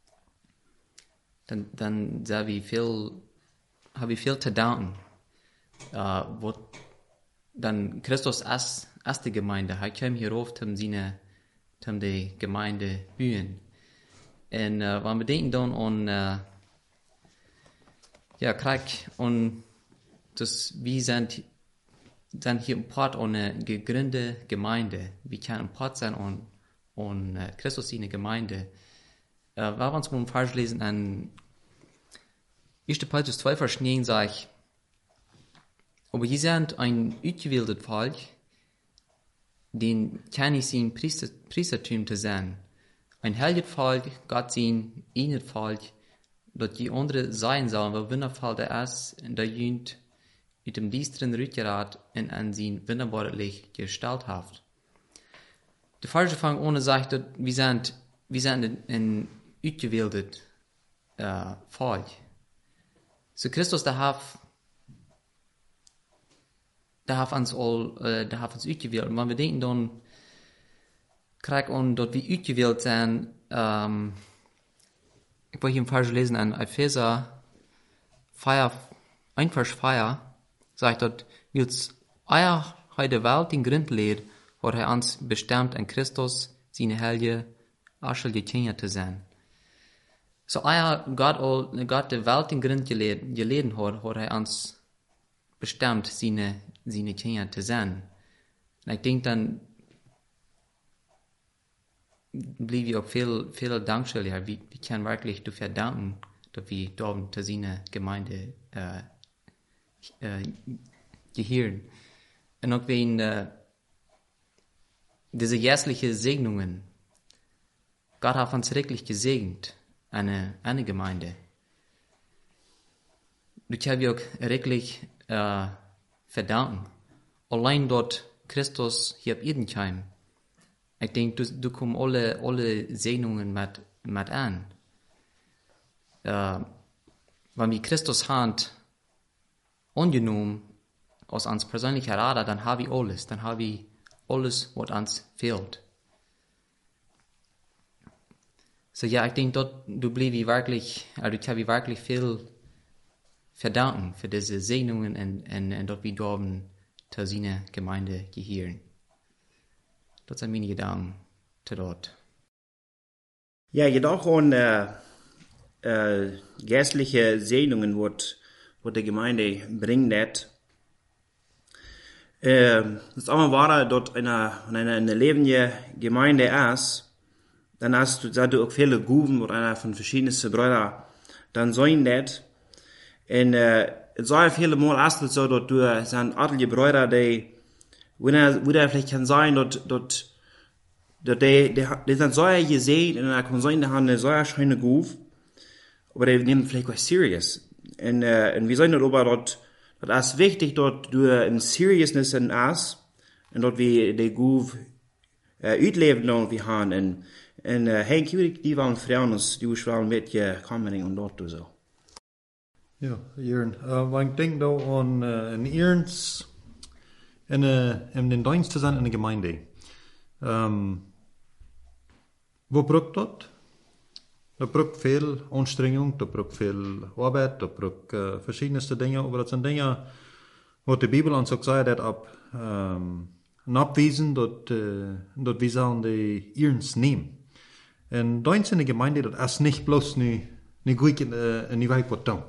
dann, dann habe ich viel, habe ich viel zu danken. Uh, wo, dann Christus als, als die Gemeinde, er kam hier oft, um seine, um die Gemeinde bühen. Und uh, wenn wir denken dann an, uh, ja, Krieg und das, wir sind, sind hier ein Part an eine gegründete Gemeinde. Wir können ein Part sein an, an uh, Christus seine Gemeinde. Uh, wenn wir uns mal falsch lesen, an erster Petrus zwei, Vers neun sage ich, aber ihr seid ein ausgewähltes Volk, den kann ich sein Priester, Priestertum zu sein. Ein heiliges Volk, Gott sein eines Volk, dat die andere sein sollen, weil wundervoll der ist, und der jünt mit dem düsteren Rückgrat in an sein wunderbarlich Gestalt haft. Der falsche Fang ohne sagt, dass wir sind, wir sind ein ausgewähltes äh, Volk. So Christus, der hat, der hat uns all, äh, der hat uns ausgewählt. Und wenn wir denken dann, krieg und dort wir ausgewählt sind, ähm, ich wollte hier im Fall lesen, an Epheser vier, ein Vers vier, sagt dort, wie uns euer heute Welt den Grund lehrt, hat er uns bestimmt an Christus, seine Helge, Aschel Kinder zu sein. So euer Gott, all, Gott der Welt den Grund gelehrt, gelehrt hat, hat er uns bestimmt, seine, seine Kinder zu sein. Und ich denke dann, blieb ich auch viel, viel dankschuldig. Ja. Wir, wir können wirklich dafür danken, dass wir dort zu seiner Gemeinde äh, äh, gehören. Und auch wenn äh, diese jährlichen Segnungen, Gott hat uns wirklich gesegnet, eine, eine Gemeinde. Du kannst auch wirklich äh, verdanken. Allein dort Christus hier auf Erden kam. Ich denke, du, du kommst alle, alle Segnungen mit, mit an. Äh, wenn wir Christus Hand angenommen aus uns persönlicher Radar, dann habe ich alles. Dann habe ich alles, was uns fehlt. So ja, ich denke, dort, du bleibst wirklich, also du kannst wirklich viel verdanken für diese Segnungen und, und, und dort wir dort zu seiner Gemeinde gehören. Das sind meine Gedanken zu dort. Ja, jedoch an äh, äh, geistliche Segnungen, was die Gemeinde bringt. Äh, das ist auch wahr, dort eine, eine, eine lebende Gemeinde ist, dann hast du, hast du auch viele Gruppen oder einer von verschiedenen Brüdern, dann sollen das. Und äh, es sei viele Mal ist es so, dass du sind andere Brüder, die wo er, wo er vielleicht kann sein, dass, dass, dass die, die, die sind so gesehen, und er kann sein, die haben eine so schöne Groove, aber die nehmen vielleicht was serious. Und, äh, und wir sagen aber, dass, dass es wichtig, dass du in Seriousness in hast, und dass wir die Groove, äh, utleben, und wir haben, und, und, äh, Henk, die wollen fragen, dass du schon mit dir kommen und dort so. Ja, Iren. Uh, ik denk da aan uh, een Ierens in, uh, in den Dienst te zijn in de gemeinde. Um, wo braucht dat? Dat braucht veel anstrengung, dat braucht veel arbeid, dat braucht uh, verschiedenste dingen, aber dat zijn dingen wat de Bibel ons ook zei, dat op um, abwijzen, dat, uh, dat we zullen de Ierens nemen. En Dienst in de gemeinde, dat is niet bloß nu, nu goed in, uh, in die werk wat doen.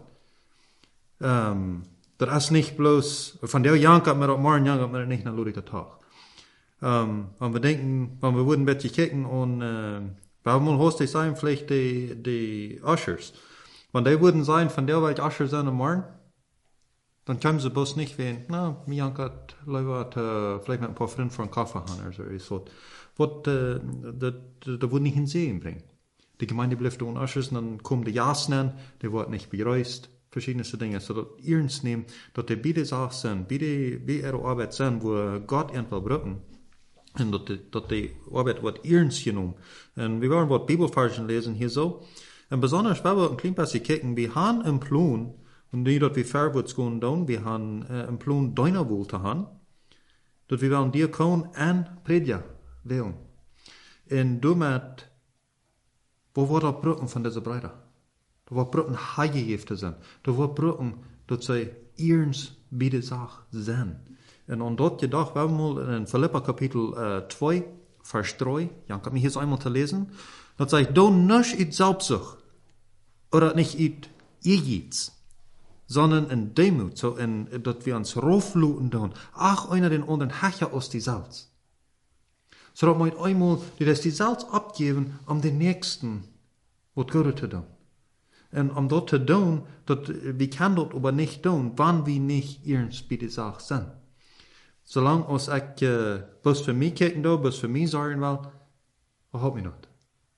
Um, dat is niet bloß, van der jankt maar op morgen jankt maar niet naar Ludwig Tag. Um, wenn wir denken, wenn wir würden ein bisschen kicken und, uh, warum muss das sein, vielleicht die, die Ushers? Wenn die würden sein, von der Welt Ushers sind am Morgen, dann können sie bloß nicht wen, na, mir jankt Leute, uh, vielleicht mit ein paar Freunden für einen Kaffee haben oder so. Was, uh, das, das würde nicht hinsehen bringen. Die Gemeinde bleibt ohne Ushers, und dann kommen die Jasnen, die wird nicht bereust. Verschiedenste Dinge, so dat ernst nehmen, dat die beide Sachen sind, beide, beide ihre Arbeit sind, wo Gott irgendwann brauchen. Und dat die, dat die Arbeit wird ernst genommen. Und wir wollen wat Bibelversen lesen hier so. Und besonders, wenn wir ein klein bisschen kicken, wir haben einen Plan, und nicht, dass wir vorwärts gehen tun, wir haben äh, einen Plan, deiner Wohl zu haben, dass wir wollen dir kommen und predigen wählen. Und damit, wo wird das brauchen von dieser Brüder? Da wordt broten heigegifte zijn. Da wordt broten dat zij eerns bij de zaak zijn. En aan dat gedacht, we hebben mal in Philippa kapitel uh, twee, vers drie, Jan kan me hier einmal te lezen, dat zegt, doe niet uit zelfzucht, oder nicht uit egoïts, sondern in Demut, so in, dat wir uns raufluten doen, ach, einer den anderen Hecher aus die Salz. So dat wir einmal, die das die Salz abgeben, um den Nächsten, wat Gutes zu tun. En om dat te doen, dat, we kan dat aber niet doen, wanneer we niet ernst bij de zaak zijn. Zolang als ik uh, bus voor mij kijken doe, bus voor mij zorgen wil, wat helpt me dat?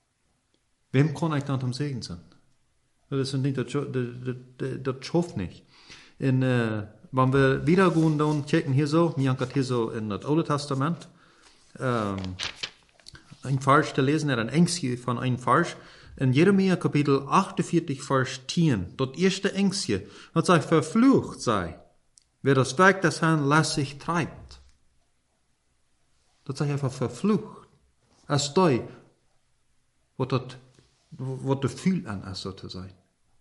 Wem kan ik dan om zegen zijn? Dat is niet, dat, dat, dat, dat schafft niet. En uh, wanneer we wieder gaan doen, kijken hier zo, mir hat hier zo in het Oude Testament, um, een vers te lezen, er een engstje van een vers, in Jeremia kapitel achtundvierzig, vers tien, dat eerste engstje, dat zij verflucht sei, wer das Werk des Herrn lässig treibt. Dat zij einfach verflucht. Als die, wat dat, wat de Fühl an ist, so zu sein.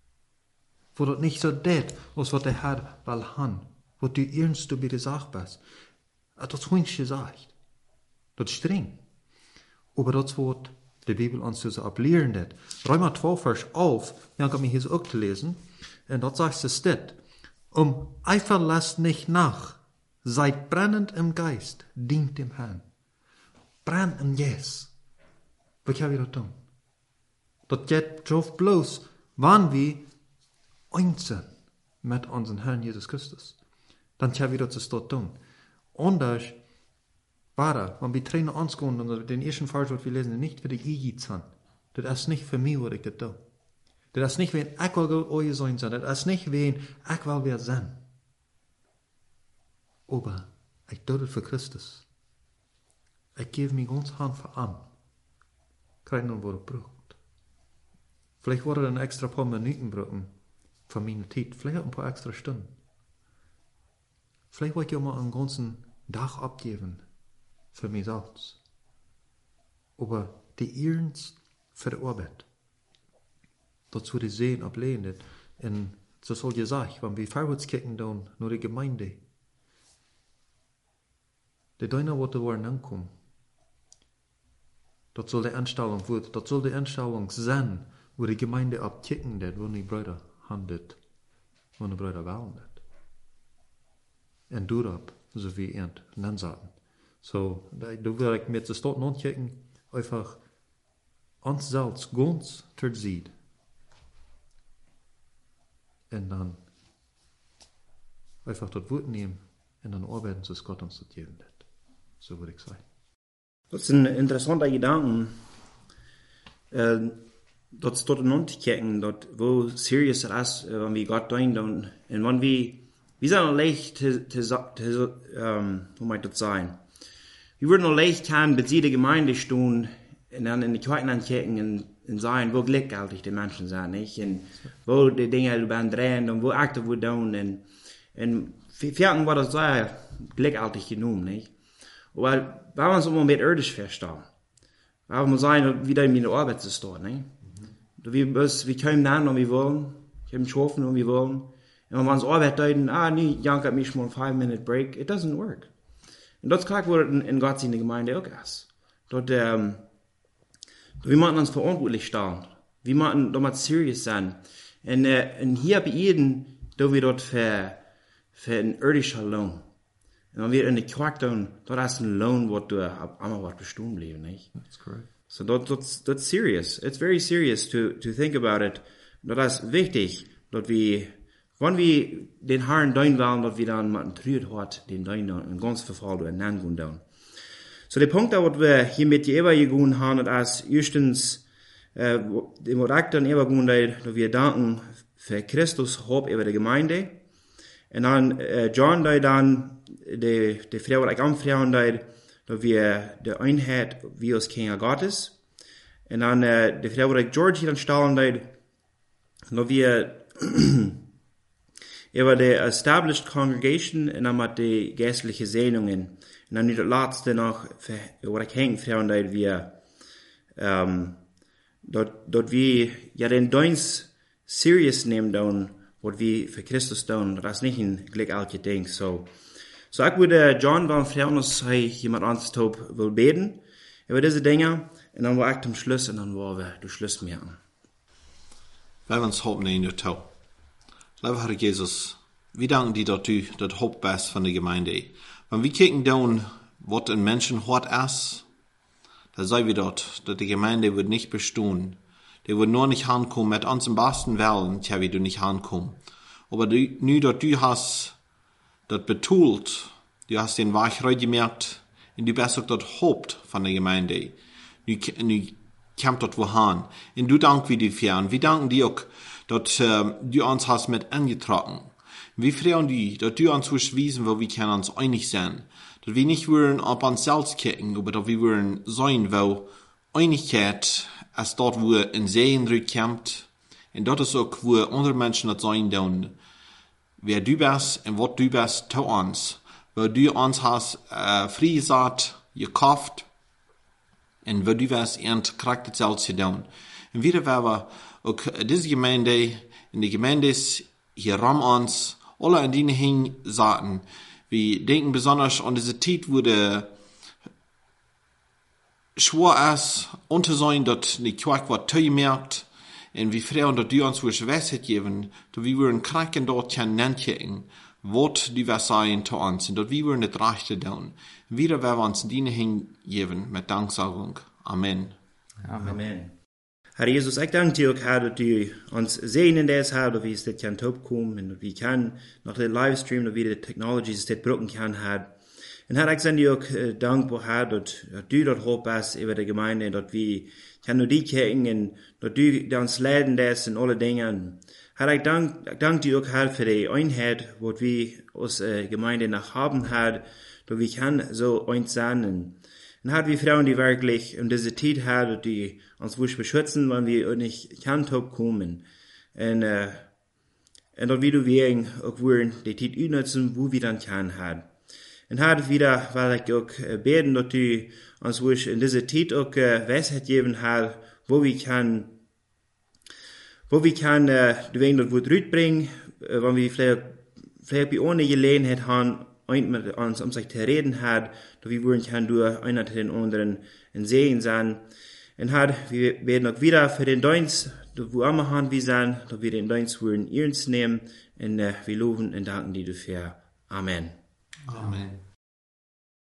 Wo dat nicht so deed, als wat der Herr will han, wat du ernst du bei der Sache bist. Dat is goed gesagt. Dat is streng. Aber dat wordt de Bibel ons dus ableren dat. Römer twee, vers elf, dan kan ik hier ook te lezen. En dat zegt es dit. Um Eifer lasst nicht nach, seid brennend im Geist, dient dem Herrn. Brenn im Jes. Wat gaan we dat doen? Dat geht drauf bloß, wann wir eins sind mit unserem Herrn Jesus Christus. Dann gaan we dat zu dort tun. Anders, warte, wenn wir trainen uns gehen, und den ersten Vers, was wir lesen, nicht für die Igi sind. Das ist nicht für mich, was ich das tue. Das ist nicht, wen ich will euch sein sein. Das ist nicht, wen ich will wer sein. Aber ich tue das für Christus. Ich gebe mich ganz Hand für an. Krieg nur, was ich braucht. Vielleicht wurde ein extra paar Minuten brauchen von meiner Zeit. Vielleicht ein paar extra Stunden. Vielleicht wollte ich auch mal einen ganzen Tag abgeben für mich selbst. Aber die Ernst für die Arbeit. Dat würde ich sehen, ablehnen. Und so soll je sagen, wenn wir vorwärts kicken, dann nur die Gemeinde. Die Deiner, wo die waren ankommen, das soll die Einstellung werden, das soll die Einstellung sein, wo die Gemeinde abkicken, wo die Brüder handelt, wo die Brüder wählen. Und du ab, so wie ihr dann sagen. So, da will ich mir zu starten und kicken, einfach uns selbst ganz ter Sied. Und dann einfach das Wort nehmen und dann arbeiten, so Gott uns das geben wird. So würde ich sagen. Das ist ein interessanter Gedanke. Äh, das dort in uns kicken, dort, wo serious es ist, wenn wir Gott tun, und wenn wir, wir sind leicht, zu, zu, zu, ähm, wo mag das sein? Wir würden leicht haben, bis jede Gemeinde stehen, und dann in die Kirchen kicken, und in sein, wo glücklich die Menschen sind, nicht? Und wo die Dinge beim drehen und wo aktiv wo tun und, und vierten war das sehr glücklich genommen, nicht? Weil, wenn wir uns immer mit irdisch verstehen, wenn wir sein, wieder in der Arbeit zu stehen, nicht? Mhm. Wir, wir können dann, wenn wir wollen, wir können schaffen, wenn wir wollen. Und wenn wir uns Arbeit deuten, ah, nee, Jank hat mich mal einen five-minute break, it doesn't work. Und das kann man in, in Gott in der Gemeinde auch ist. Dort, ähm, wir müssen uns verantwortlich stellen. Wir müssen damit serious sein. Und, äh, und hier bei jedem, da wir dort für, für einen irdischen Lohn. Und wenn wir in der Kirche tun, dort ist ein Lohn, wo du ab einmal was bestimmt bleiben, nicht? That's correct. So that, that's, that's serious. It's very serious to, to think about it. Das ist wichtig, dass wir, wenn wir den Herrn dein wollen, dass wir dann mit einem Trüd hat, den dein in ganz Verfall und Nangun down. So der Punkt, was wir hier mit dir übergegangen haben, ist erstens, äh, dem Akt dann übergegangen, dass wir danken für Christus Hob über die Gemeinde. Und dann, äh, John, da dann, die, die Frau, die ich anfragen, dass wir die Einheit, wie als Kinder Gottes. Und dann, äh, die Frau, die George hier dann stellen, dass wir über die Established Congregation und dann mit die geistlichen Segnungen. Und dann das letzte noch, was ich hängen fragen, dass wir, ähm, dort, dort wir ja den Dienst serious nehmen, dann, was wir für Christus tun. Das ist nicht ein glückliches Ding. So, so ich würde John beim fragen, dass jemand anderes will beten über diese Dinge. Und dann war ich zum Schluss und dann war wir den Schluss merken. Wij ons hoop in je touw. Lieve Herr Jesus, wir danken dir, dass du das Haupt bist von der Gemeinde. Wenn wir kicken down, was ein Menschen hart ist, dann sagen wir dort, dass die Gemeinde wird nicht bestehen. Die wird nur nicht ankommen, mit uns im besten Willen, tja, wie du nicht ankommen. Aber du, nu, dass du hast das betult, du hast den Weg gemerkt, und du bist auch das Haupt von der Gemeinde. Nu, nu kommt dort wohin. Und du danken wir dir für. Und wir danken dir auch, dass äh, du uns hast mit angetragen. Wir freuen dich, dass du uns wirst wiesen, wo wir können uns einig sein. Dass wir nicht wollen auf uns selbst kicken, aber dass wir wollen sein, wo Einigkeit ist dort, wo ein Sehen rückkommt. Und das ist auch, wo andere Menschen das sein tun. Wer du bist und was du bist zu uns. Wo du uns hast äh, freigesagt, gekauft, und wo du wirst und Charakter selbst zu tun. Und wieder werden wir auch diese Gemeinde, in die Gemeinde hier rum uns, alle an denen hin sagten, wir denken besonders an diese Zeit, wo der schwer ist, unter sein, dass die Kirche was teuer merkt, und wir freuen, dass du uns wirst Weisheit geben, dass wir einen Kranken dort können nennen, was du wirst sein zu uns, und dass wir das Rechte tun. Wieder werden wir uns dienen hingeben mit Danksagung. Amen. Amen. Amen. Herr Jesus, ich danke dir auch, Herr, dass du uns segnen lässt, Herr, dass wir es nicht top kommen und dass wir können nach dem Livestream, dass wir die Technologies nicht brauchen können, Herr. Und Herr, ich sende dir auch äh, dankbar, Herr, dass, dass du dort hoch bist über die Gemeinde, dass wir können nur die kennen und dass du uns leiden lässt in alle Dinge. Herr, ich danke dank dir auch, Herr, für die Einheit, was wir als äh, Gemeinde nach haben, Herr, dass wir können so eins sein. Und, und Herr, wir freuen die wirklich um diese Zeit, Herr, dass die uns wurscht beschützen, wenn wir nicht kann top kommen. Und, äh, und dass wir wegen auch wollen, die Zeit nutzen, wo wir dann kann, Herr. Und Herr, wieder, weil ich auch äh, beten, dass du uns wurscht in diese Zeit auch äh, Weisheit geben, Herr, wo wir kann, wo wir kann, äh, du wegen das Wort rüberbringen, äh, wenn wir vielleicht, vielleicht bei ohne Gelegenheit haben, mit uns um sich zu reden hat, dass wir wollen können durch einer den anderen in Sehen sein. Und Herr, wir beten auch wieder für den Dienst, wo immer haben wir sein, dass wir den Dienst wollen ernst nehmen, und äh, wir loben und danken dir dafür. Amen. Amen.